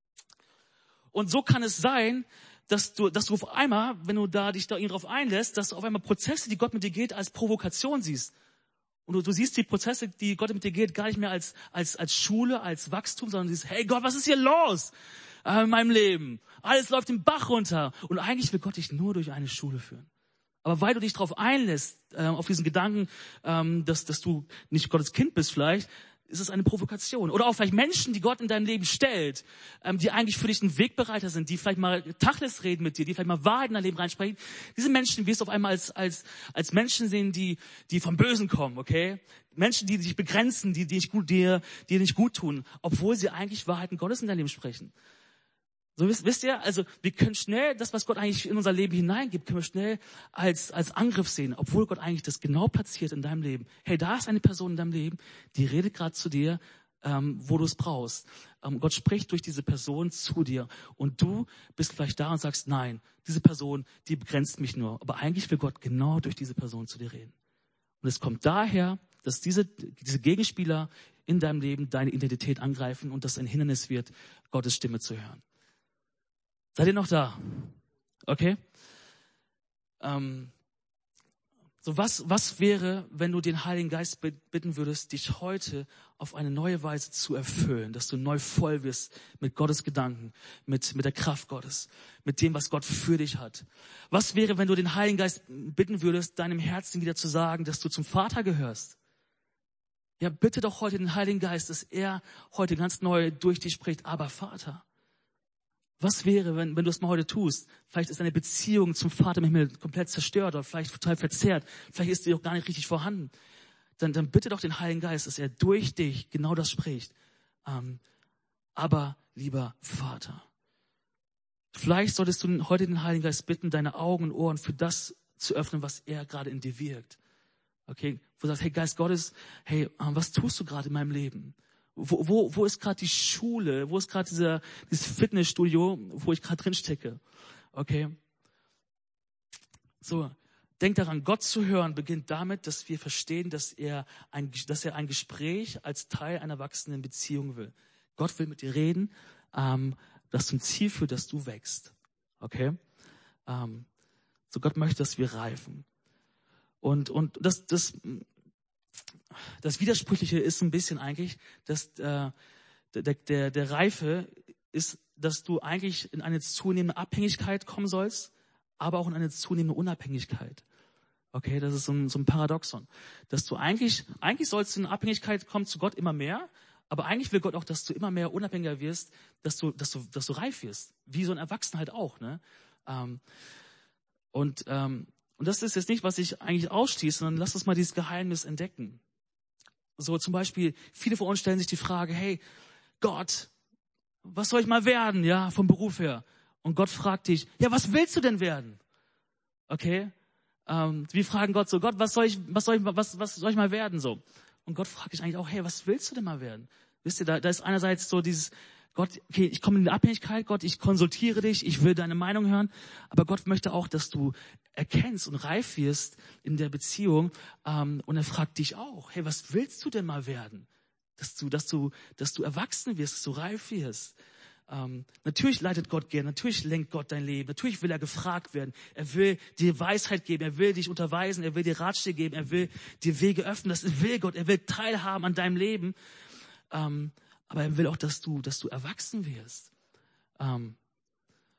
Und so kann es sein, dass du, dass du auf einmal, wenn du da dich da darauf einlässt, dass du auf einmal Prozesse, die Gott mit dir geht, als Provokation siehst. Und du, du siehst die Prozesse, die Gott mit dir geht, gar nicht mehr als, als, als Schule, als Wachstum, sondern du siehst, hey Gott, was ist hier los äh, in meinem Leben? Alles läuft den Bach runter. Und eigentlich will Gott dich nur durch eine Schule führen. Aber weil du dich darauf einlässt, äh, auf diesen Gedanken, ähm, dass, dass du nicht Gottes Kind bist vielleicht, ist es eine Provokation. Oder auch vielleicht Menschen, die Gott in deinem Leben stellt, ähm, die eigentlich für dich ein Wegbereiter sind, die vielleicht mal Tacheles reden mit dir, die vielleicht mal Wahrheit in dein Leben reinsprechen. Diese Menschen wirst du auf einmal als, als, als Menschen sehen, die, die vom Bösen kommen, okay? Menschen, die dich begrenzen, die, die nicht gut, dir, dir nicht gut tun, obwohl sie eigentlich Wahrheiten Gottes in dein Leben sprechen. So wisst, wisst ihr, also wir können schnell das, was Gott eigentlich in unser Leben hineingibt, können wir schnell als als Angriff sehen, obwohl Gott eigentlich das genau platziert in deinem Leben. Hey, da ist eine Person in deinem Leben, die redet gerade zu dir, ähm, wo du es brauchst. Ähm, Gott spricht durch diese Person zu dir und du bist vielleicht da und sagst, nein, diese Person, die begrenzt mich nur. Aber eigentlich will Gott genau durch diese Person zu dir reden. Und es kommt daher, dass diese diese Gegenspieler in deinem Leben deine Identität angreifen und das ein Hindernis wird, Gottes Stimme zu hören. Seid ihr noch da? Okay. Ähm, so was, was wäre, wenn du den Heiligen Geist bitten würdest, dich heute auf eine neue Weise zu erfüllen, dass du neu voll wirst mit Gottes Gedanken, mit, mit der Kraft Gottes, mit dem, was Gott für dich hat? Was wäre, wenn du den Heiligen Geist bitten würdest, deinem Herzen wieder zu sagen, dass du zum Vater gehörst? Ja, bitte doch heute den Heiligen Geist, dass er heute ganz neu durch dich spricht, aber Vater. Was wäre, wenn, wenn du es mal heute tust? Vielleicht ist deine Beziehung zum Vater im Himmel komplett zerstört oder vielleicht total verzerrt. Vielleicht ist sie auch gar nicht richtig vorhanden. Dann, dann bitte doch den Heiligen Geist, dass er durch dich genau das spricht. Ähm, aber, lieber Vater. Vielleicht solltest du heute den Heiligen Geist bitten, deine Augen und Ohren für das zu öffnen, was er gerade in dir wirkt. Okay? Wo du sagst, hey Geist Gottes, hey, was tust du gerade in meinem Leben? Wo, wo, wo ist gerade die Schule? Wo ist gerade dieser, dieses Fitnessstudio, wo ich gerade drin stecke? Okay? So, denk daran, Gott zu hören beginnt damit, dass wir verstehen, dass er ein, dass er ein Gespräch als Teil einer wachsenden Beziehung will. Gott will mit dir reden, ähm, das zum Ziel führt, dass du wächst. Okay? Ähm, so, Gott möchte, dass wir reifen. Und, und das, das, Das Widersprüchliche ist ein bisschen eigentlich, dass äh, der, der, der Reife ist, dass du eigentlich in eine zunehmende Abhängigkeit kommen sollst, aber auch in eine zunehmende Unabhängigkeit. Okay, das ist so ein, so ein Paradoxon. Dass du eigentlich, eigentlich sollst du in Abhängigkeit kommen zu Gott immer mehr, aber eigentlich will Gott auch, dass du immer mehr unabhängiger wirst, dass du, dass du, dass du reif wirst. Wie so ein Erwachsener halt auch, ne? Ähm, und, ähm, und das ist jetzt nicht, was ich eigentlich ausschließe, sondern lass uns mal dieses Geheimnis entdecken. So zum Beispiel, viele von uns stellen sich die Frage, hey, Gott, was soll ich mal werden, ja, vom Beruf her? Und Gott fragt dich, ja, was willst du denn werden? Okay? Ähm, wir fragen Gott so, Gott, was soll ich, was soll ich, was, was soll ich mal werden, so? Und Gott fragt dich eigentlich auch, hey, was willst du denn mal werden? Wisst ihr, da, da ist einerseits so dieses, Gott, okay, ich komme in die Abhängigkeit, Gott, ich konsultiere dich, ich will deine Meinung hören, aber Gott möchte auch, dass du erkennst und reif wirst in der Beziehung, ähm, und er fragt dich auch, hey, was willst du denn mal werden? Dass du, dass du, dass du erwachsen wirst, dass du reif wirst. Ähm, natürlich leitet Gott gern, natürlich lenkt Gott dein Leben, natürlich will er gefragt werden, er will dir Weisheit geben, er will dich unterweisen, er will dir Ratschläge geben, er will dir Wege öffnen, das will Gott, er will teilhaben an deinem Leben. Ähm, Aber er will auch, dass du, dass du erwachsen wirst. Ähm,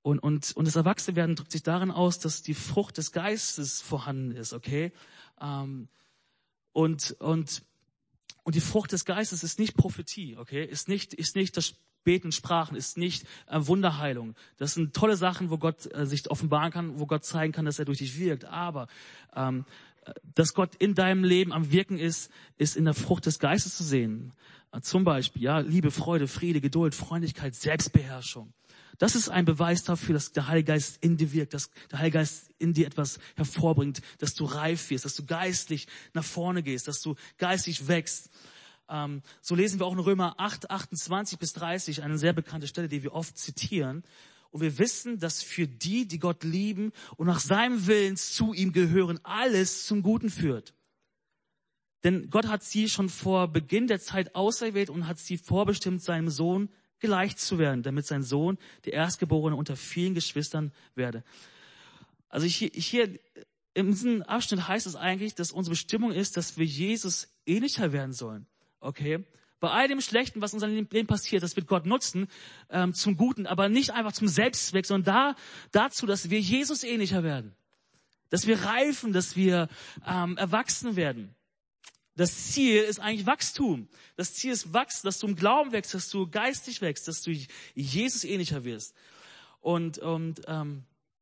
Und, und, und das Erwachsenwerden drückt sich darin aus, dass die Frucht des Geistes vorhanden ist, okay? Ähm, und, und, und die Frucht des Geistes ist nicht Prophetie, okay? Ist nicht, ist nicht das Beten in Sprachen, ist nicht äh, Wunderheilung. Das sind tolle Sachen, wo Gott äh, sich offenbaren kann, wo Gott zeigen kann, dass er durch dich wirkt. Aber ähm, dass Gott in deinem Leben am Wirken ist, ist in der Frucht des Geistes zu sehen. Äh, zum Beispiel, ja, Liebe, Freude, Friede, Geduld, Freundlichkeit, Selbstbeherrschung. Das ist ein Beweis dafür, dass der Heilige Geist in dir wirkt, dass der Heilige Geist in dir etwas hervorbringt, dass du reif wirst, dass du geistlich nach vorne gehst, dass du geistlich wächst. Ähm, so lesen wir auch in Römer acht, achtundzwanzig bis dreißig, eine sehr bekannte Stelle, die wir oft zitieren. Und wir wissen, dass für die, die Gott lieben und nach seinem Willen zu ihm gehören, alles zum Guten führt. Denn Gott hat sie schon vor Beginn der Zeit auserwählt und hat sie vorbestimmt, seinem Sohn gleich zu werden, damit sein Sohn der Erstgeborene unter vielen Geschwistern werde. Also hier, hier in diesem Abschnitt heißt es eigentlich, dass unsere Bestimmung ist, dass wir Jesus ähnlicher werden sollen. Okay? Bei all dem Schlechten, was in unserem Leben passiert, das wird Gott nutzen ähm, zum Guten, aber nicht einfach zum Selbstzweck, sondern da, dazu, dass wir Jesus ähnlicher werden. Dass wir reifen, dass wir ähm, erwachsen werden. Das Ziel ist eigentlich Wachstum. Das Ziel ist Wachstum, dass du im Glauben wächst, dass du geistig wächst, dass du Jesus ähnlicher wirst. Und, und, ähm,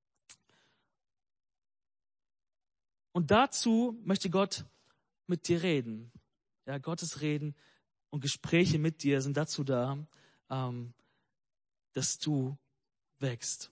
und dazu möchte Gott mit dir reden. Ja, Gottes Reden und Gespräche mit dir sind dazu da, ähm, dass du wächst.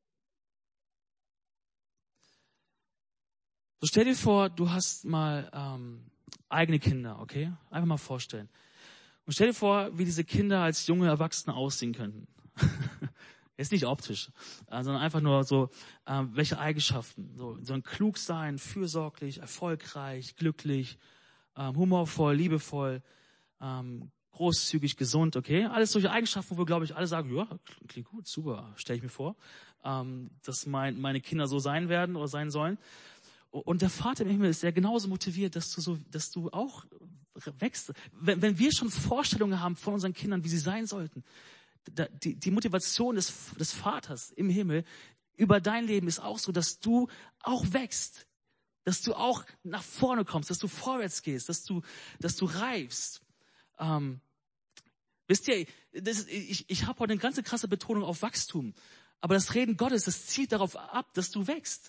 So stell dir vor, du hast mal ähm, eigene Kinder, okay? Einfach mal vorstellen. Und stell dir vor, wie diese Kinder als junge Erwachsene aussehen könnten. Jetzt nicht optisch, sondern einfach nur so, äh, welche Eigenschaften. So, so ein klug sein, fürsorglich, erfolgreich, glücklich, ähm, humorvoll, liebevoll, ähm, großzügig, gesund, okay? Alles solche Eigenschaften, wo wir, glaube ich, alle sagen, ja, klingt gut, super, stelle ich mir vor, ähm, dass mein, meine Kinder so sein werden oder sein sollen. Und der Vater im Himmel ist ja genauso motiviert, dass du so, dass du auch wächst. Wenn, wenn wir schon Vorstellungen haben von unseren Kindern, wie sie sein sollten, die, die Motivation des, des Vaters im Himmel über dein Leben ist auch so, dass du auch wächst, dass du auch nach vorne kommst, dass du vorwärts gehst, dass du, dass du reifst. Ähm, wisst ihr, das ist, ich, ich habe heute eine ganze krasse Betonung auf Wachstum, aber das Reden Gottes, das zielt darauf ab, dass du wächst.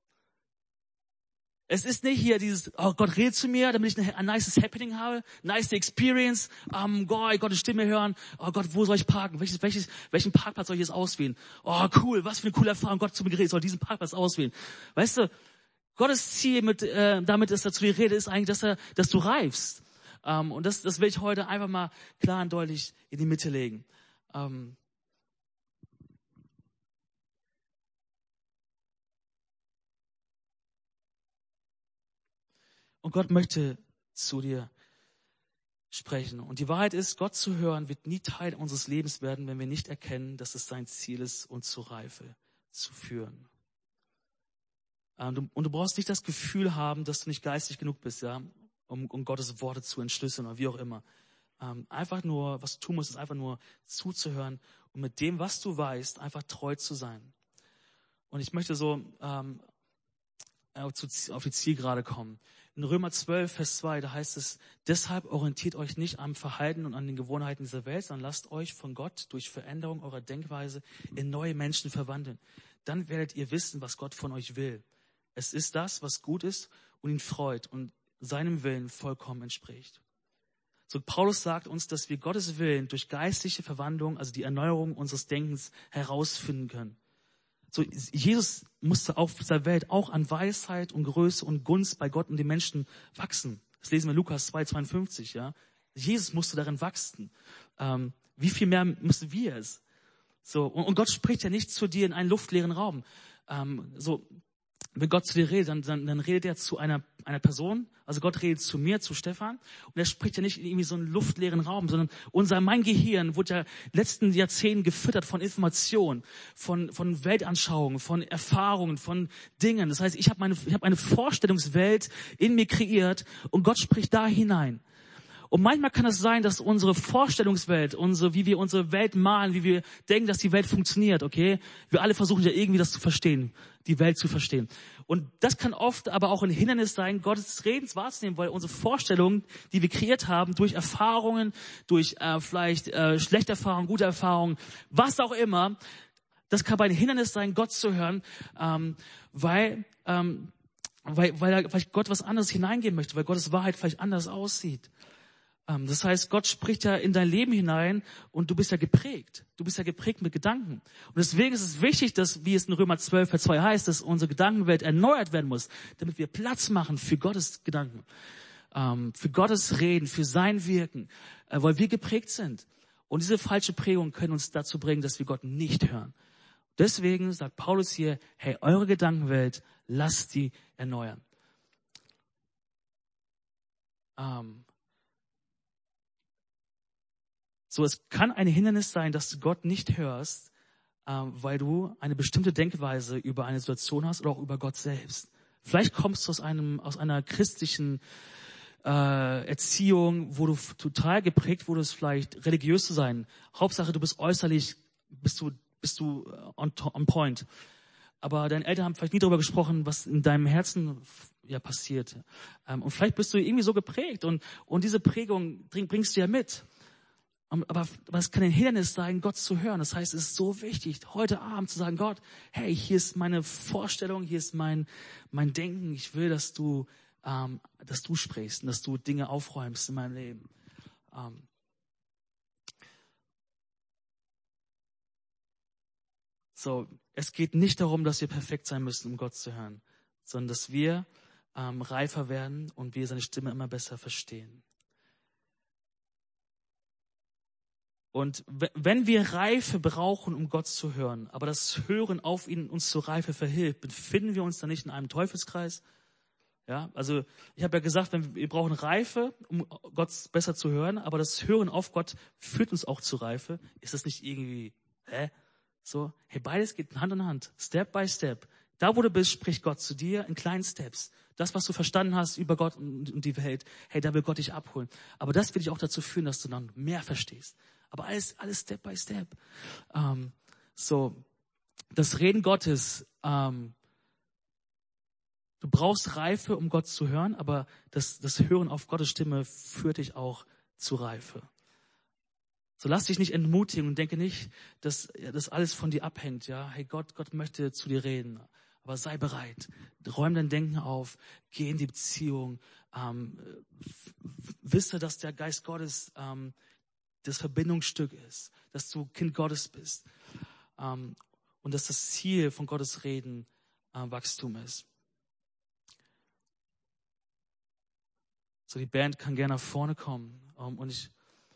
Es ist nicht hier dieses, oh Gott redet zu mir, damit ich ein, ein nices Happening habe, nice Experience, um, Gott, Gottes Stimme hören, oh Gott, wo soll ich parken, welches, welches, welchen Parkplatz soll ich jetzt auswählen? Oh cool, was für eine coole Erfahrung, Gott zu mir geredet, ich soll diesen Parkplatz auswählen. Weißt du, Gottes Ziel mit, äh, damit, dass er zu dir redet, ist eigentlich, dass er, dass du reifst. Um, und das, das will ich heute einfach mal klar und deutlich in die Mitte legen. Um, Und Gott möchte zu dir sprechen. Und die Wahrheit ist, Gott zu hören wird nie Teil unseres Lebens werden, wenn wir nicht erkennen, dass es sein Ziel ist, uns zur Reife zu führen. Und du, und du brauchst nicht das Gefühl haben, dass du nicht geistig genug bist, ja, um, um Gottes Worte zu entschlüsseln oder wie auch immer. Ähm, einfach nur, was du tun musst, ist einfach nur zuzuhören und mit dem, was du weißt, einfach treu zu sein. Und ich möchte so ähm, auf die Zielgerade kommen. In Römer zwölf, Vers zwei, da heißt es, deshalb orientiert euch nicht am Verhalten und an den Gewohnheiten dieser Welt, sondern lasst euch von Gott durch Veränderung eurer Denkweise in neue Menschen verwandeln. Dann werdet ihr wissen, was Gott von euch will. Es ist das, was gut ist und ihn freut und seinem Willen vollkommen entspricht. So, Paulus sagt uns, dass wir Gottes Willen durch geistliche Verwandlung, also die Erneuerung unseres Denkens, herausfinden können. So, Jesus musste auf dieser Welt auch an Weisheit und Größe und Gunst bei Gott und den Menschen wachsen. Das lesen wir in Lukas zwei, zweiundfünfzig, ja. Jesus musste darin wachsen. Ähm, wie viel mehr müssen wir es? So, und, und Gott spricht ja nicht zu dir in einen luftleeren Raum. Ähm, so, wenn Gott zu dir redet, dann, dann, dann redet er zu einer, einer Person. Also Gott redet zu mir, zu Stefan. Und er spricht ja nicht in irgendwie so einen luftleeren Raum, sondern unser, mein Gehirn wurde ja letzten Jahrzehnten gefüttert von Informationen, von, von Weltanschauungen, von Erfahrungen, von Dingen. Das heißt, ich habe meine, ich habe eine Vorstellungswelt in mir kreiert und Gott spricht da hinein. Und manchmal kann es sein, dass unsere Vorstellungswelt, unsere, wie wir unsere Welt malen, wie wir denken, dass die Welt funktioniert, okay? Wir alle versuchen ja irgendwie das zu verstehen, die Welt zu verstehen. Und das kann oft aber auch ein Hindernis sein, Gottes Redens wahrzunehmen, weil unsere Vorstellungen, die wir kreiert haben, durch Erfahrungen, durch äh, vielleicht äh, schlechte Erfahrungen, gute Erfahrungen, was auch immer, das kann ein Hindernis sein, Gott zu hören, ähm, weil, ähm, weil, weil, er, weil Gott was anderes hineingeben möchte, weil Gottes Wahrheit vielleicht anders aussieht. Das heißt, Gott spricht ja in dein Leben hinein und du bist ja geprägt. Du bist ja geprägt mit Gedanken. Und deswegen ist es wichtig, dass, wie es in Römer zwölf, Vers zwei heißt, dass unsere Gedankenwelt erneuert werden muss, damit wir Platz machen für Gottes Gedanken, für Gottes Reden, für sein Wirken, weil wir geprägt sind. Und diese falsche Prägung können uns dazu bringen, dass wir Gott nicht hören. Deswegen sagt Paulus hier, hey, eure Gedankenwelt, lasst die erneuern. Ähm, So, es kann ein Hindernis sein, dass du Gott nicht hörst, ähm, weil du eine bestimmte Denkweise über eine Situation hast oder auch über Gott selbst. Vielleicht kommst du aus einem, aus einer christlichen äh, Erziehung, wo du f- total geprägt wurdest, vielleicht religiös zu sein. Hauptsache, du bist äußerlich, bist du, bist du on, to- on point. Aber deine Eltern haben vielleicht nie darüber gesprochen, was in deinem Herzen f- ja passiert. Ähm, und vielleicht bist du irgendwie so geprägt und und diese Prägung bring, bringst du ja mit. Aber, aber es kann ein Hindernis sein, Gott zu hören. Das heißt, es ist so wichtig, heute Abend zu sagen, Gott, hey, hier ist meine Vorstellung, hier ist mein, mein Denken. Ich will, dass du, ähm, dass du sprichst und dass du Dinge aufräumst in meinem Leben. Ähm, so, es geht nicht darum, dass wir perfekt sein müssen, um Gott zu hören, sondern dass wir ähm, reifer werden und wir seine Stimme immer besser verstehen. Und wenn wir Reife brauchen, um Gott zu hören, aber das Hören auf ihn uns zur Reife verhilft, befinden wir uns dann nicht in einem Teufelskreis? Ja, also ich habe ja gesagt, wir brauchen Reife, um Gott besser zu hören, aber das Hören auf Gott führt uns auch zur Reife. Ist das nicht irgendwie, hä? So, hey, beides geht Hand in Hand, Step by Step. Da, wo du bist, spricht Gott zu dir in kleinen Steps. Das, was du verstanden hast über Gott und die Welt, hey, da will Gott dich abholen. Aber das will dich auch dazu führen, dass du dann mehr verstehst. Aber alles, alles Step by Step. Ähm, so, das Reden Gottes, ähm, du brauchst Reife, um Gott zu hören, aber das, das Hören auf Gottes Stimme führt dich auch zu Reife. So lass dich nicht entmutigen und denke nicht, dass das alles von dir abhängt. Ja, hey, Gott, Gott möchte zu dir reden, aber sei bereit. Räum dein Denken auf, geh in die Beziehung, ähm, wisse, dass der Geist Gottes ähm, das Verbindungsstück ist, dass du Kind Gottes bist ähm, und dass das Ziel von Gottes Reden äh, Wachstum ist. So, die Band kann gerne nach vorne kommen ähm, und ich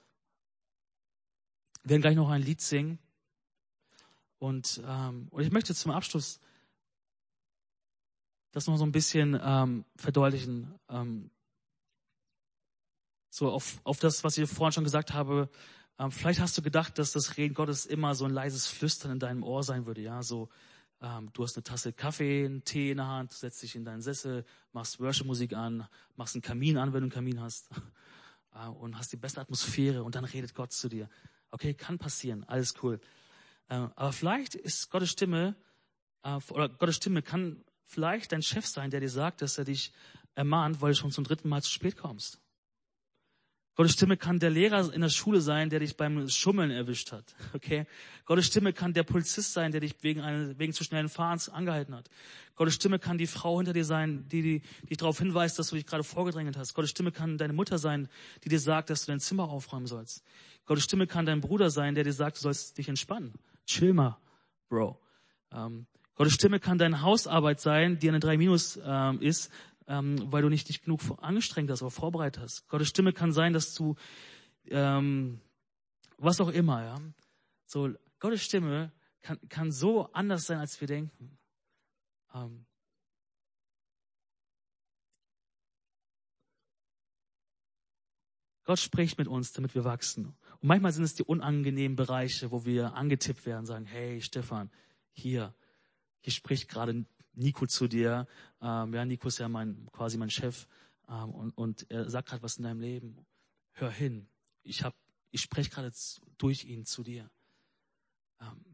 werde gleich noch ein Lied singen und, ähm, und ich möchte zum Abschluss das noch so ein bisschen ähm, verdeutlichen, ähm, so auf, auf das, was ich vorhin schon gesagt habe. Ähm, vielleicht hast du gedacht, dass das Reden Gottes immer so ein leises Flüstern in deinem Ohr sein würde. Ja, so ähm, du hast eine Tasse Kaffee, einen Tee in der Hand, setzt dich in deinen Sessel, machst Worship-Musik an, machst einen Kamin an, wenn du einen Kamin hast äh, und hast die beste Atmosphäre und dann redet Gott zu dir. Okay, kann passieren, alles cool. Äh, aber vielleicht ist Gottes Stimme äh, oder Gottes Stimme kann vielleicht dein Chef sein, der dir sagt, dass er dich ermahnt, weil du schon zum dritten Mal zu spät kommst. Gottes Stimme kann der Lehrer in der Schule sein, der dich beim Schummeln erwischt hat. Okay? Gottes Stimme kann der Polizist sein, der dich wegen eines, wegen zu schnellen Fahrens angehalten hat. Gottes Stimme kann die Frau hinter dir sein, die, die, die dich darauf hinweist, dass du dich gerade vorgedrängelt hast. Gottes Stimme kann deine Mutter sein, die dir sagt, dass du dein Zimmer aufräumen sollst. Gottes Stimme kann dein Bruder sein, der dir sagt, du sollst dich entspannen. Chill mal, Bro. Ähm, Gottes Stimme kann deine Hausarbeit sein, die eine drei minus ähm, ist, ähm, weil du nicht dich genug angestrengt hast oder vorbereitet hast. Gottes Stimme kann sein, dass du, ähm, was auch immer, ja. So, Gottes Stimme kann, kann so anders sein, als wir denken. Ähm, Gott spricht mit uns, damit wir wachsen. Und manchmal sind es die unangenehmen Bereiche, wo wir angetippt werden, sagen, hey, Stefan, hier, hier spricht gerade Nico zu dir. Ähm, ja, Nico ist ja mein, quasi mein Chef. Ähm, und, und er sagt gerade was in deinem Leben. hör hin. Ich hab, ich spreche gerade durch ihn zu dir. Ähm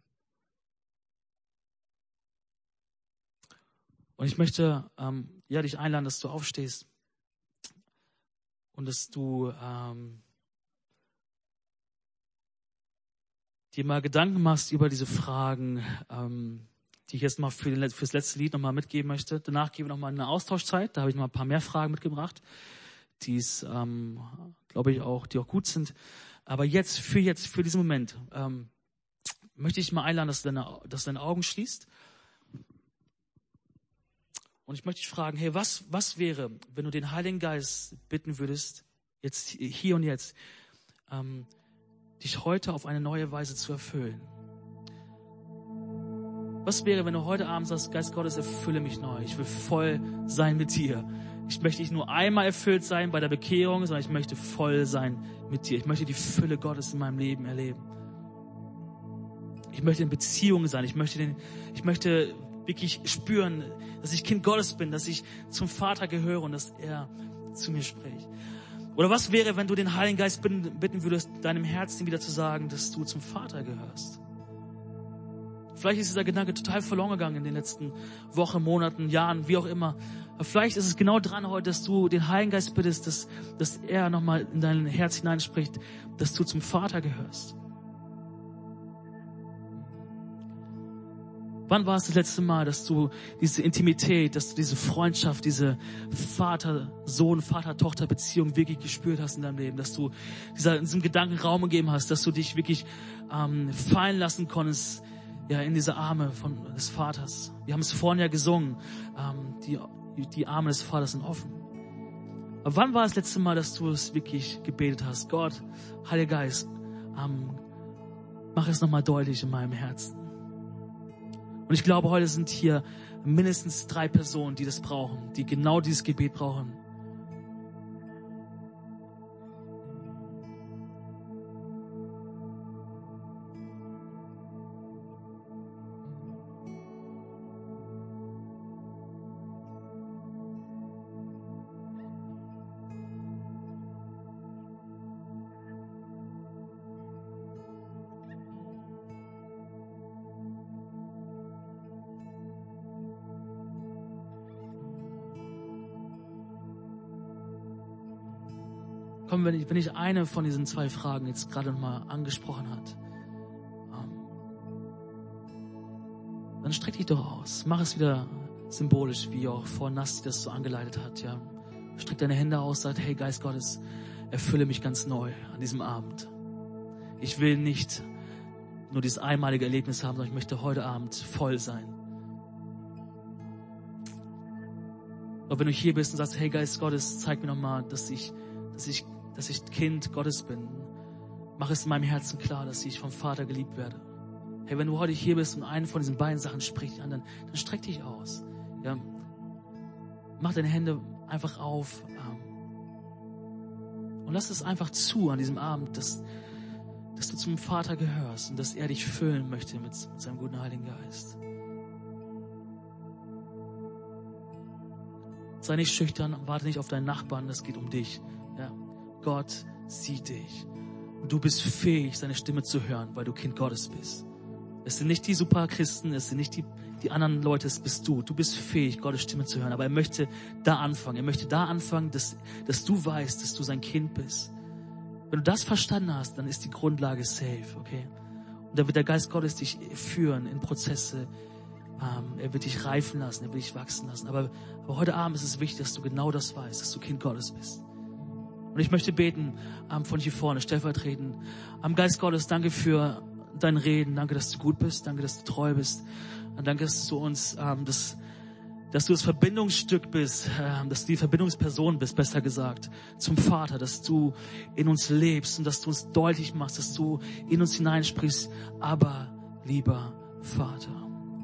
Und ich möchte ähm, ja, dich einladen, dass du aufstehst und dass du ähm, dir mal Gedanken machst über diese Fragen, ähm, die ich jetzt mal für, den, für das letzte Lied nochmal mitgeben möchte. Danach geben wir nochmal eine Austauschzeit. Da habe ich noch mal ein paar mehr Fragen mitgebracht, die es, ähm, glaube ich, auch, die auch gut sind. Aber jetzt, für jetzt, für diesen Moment, ähm, möchte ich mal einladen, dass du deine, dass du deine Augen schließt. Und ich möchte dich fragen, hey, was, was wäre, wenn du den Heiligen Geist bitten würdest, jetzt, hier und jetzt, ähm, dich heute auf eine neue Weise zu erfüllen? Was wäre, wenn du heute Abend sagst, Geist Gottes, erfülle mich neu. Ich will voll sein mit dir. Ich möchte nicht nur einmal erfüllt sein bei der Bekehrung, sondern ich möchte voll sein mit dir. Ich möchte die Fülle Gottes in meinem Leben erleben. Ich möchte in Beziehung sein. Ich möchte, den, ich möchte wirklich spüren, dass ich Kind Gottes bin, dass ich zum Vater gehöre und dass er zu mir spricht. Oder was wäre, wenn du den Heiligen Geist bitten, bitten würdest, deinem Herzen wieder zu sagen, dass du zum Vater gehörst? Vielleicht ist dieser Gedanke total verloren gegangen in den letzten Wochen, Monaten, Jahren, wie auch immer. Aber vielleicht ist es genau dran heute, dass du den Heiligen Geist bittest, dass, dass er nochmal in dein Herz hineinspricht, dass du zum Vater gehörst. Wann war es das letzte Mal, dass du diese Intimität, dass du diese Freundschaft, diese Vater-Sohn, Vater-Tochter-Beziehung wirklich gespürt hast in deinem Leben? Dass du dieser, diesem Gedanken Raum gegeben hast, dass du dich wirklich ähm, fallen lassen konntest, ja, in diese Arme von, des Vaters. Wir haben es vorhin ja gesungen, ähm, die, die Arme des Vaters sind offen. Aber wann war das letzte Mal, dass du es wirklich gebetet hast? Gott, Heiliger Geist, ähm, mach es nochmal deutlich in meinem Herzen. Und ich glaube, heute sind hier mindestens drei Personen, die das brauchen, die genau dieses Gebet brauchen. Komm, wenn ich, wenn ich eine von diesen zwei Fragen jetzt gerade nochmal angesprochen hat, ähm, dann streck dich doch aus. Mach es wieder symbolisch, wie auch vor Nasti das so angeleitet hat. Ja. Streck deine Hände aus, sag, hey Geist Gottes, erfülle mich ganz neu an diesem Abend. Ich will nicht nur dieses einmalige Erlebnis haben, sondern ich möchte heute Abend voll sein. Aber wenn du hier bist und sagst, hey Geist Gottes, zeig mir nochmal, dass ich, dass ich dass ich Kind Gottes bin. Mach es in meinem Herzen klar, dass ich vom Vater geliebt werde. Hey, wenn du heute hier bist und einen von diesen beiden Sachen spricht, dann, dann streck dich aus. Ja. Mach deine Hände einfach auf ähm, und lass es einfach zu an diesem Abend, dass, dass du zum Vater gehörst und dass er dich füllen möchte mit, mit seinem guten Heiligen Geist. Sei nicht schüchtern, warte nicht auf deinen Nachbarn, es geht um dich. Ja. Gott sieht dich. Und du bist fähig, seine Stimme zu hören, weil du Kind Gottes bist. Es sind nicht die Superchristen, es sind nicht die, die anderen Leute, es bist du. Du bist fähig, Gottes Stimme zu hören. Aber er möchte da anfangen. Er möchte da anfangen, dass, dass du weißt, dass du sein Kind bist. Wenn du das verstanden hast, dann ist die Grundlage safe, okay? Und da wird der Geist Gottes dich führen in Prozesse. Ähm, er wird dich reifen lassen, er wird dich wachsen lassen. Aber, aber heute Abend ist es wichtig, dass du genau das weißt, dass du Kind Gottes bist. Und ich möchte beten ähm, von hier vorne, stellvertretend. Am Geist Gottes, danke für dein Reden. Danke, dass du gut bist. Danke, dass du treu bist. Und danke, dass du uns, ähm, das, dass du das Verbindungsstück bist, ähm, dass du die Verbindungsperson bist, besser gesagt, zum Vater, dass du in uns lebst und dass du uns deutlich machst, dass du in uns hineinsprichst. Aber, lieber Vater.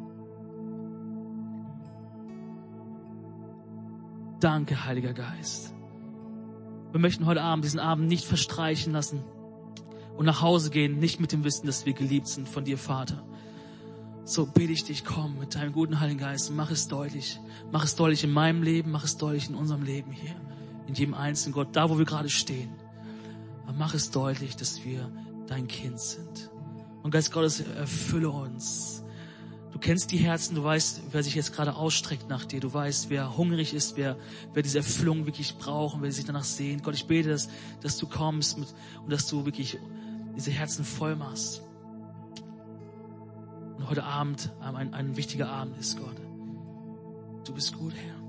Danke, Heiliger Geist. Wir möchten heute Abend diesen Abend nicht verstreichen lassen und nach Hause gehen, nicht mit dem Wissen, dass wir geliebt sind von dir, Vater. So bitte ich dich, komm mit deinem guten Heiligen Geist und mach es deutlich. Mach es deutlich in meinem Leben, mach es deutlich in unserem Leben hier, in jedem Einzelnen, Gott, da wo wir gerade stehen. Aber mach es deutlich, dass wir dein Kind sind. Und Geist Gottes, erfülle uns. Du kennst die Herzen, du weißt, wer sich jetzt gerade ausstreckt nach dir. Du weißt, wer hungrig ist, wer, wer diese Erfüllung wirklich braucht und wer sich danach sehnt. Gott, ich bete, dass, dass du kommst mit, und dass du wirklich diese Herzen voll machst. Und heute Abend ein, ein wichtiger Abend ist, Gott. Du bist gut, Herr.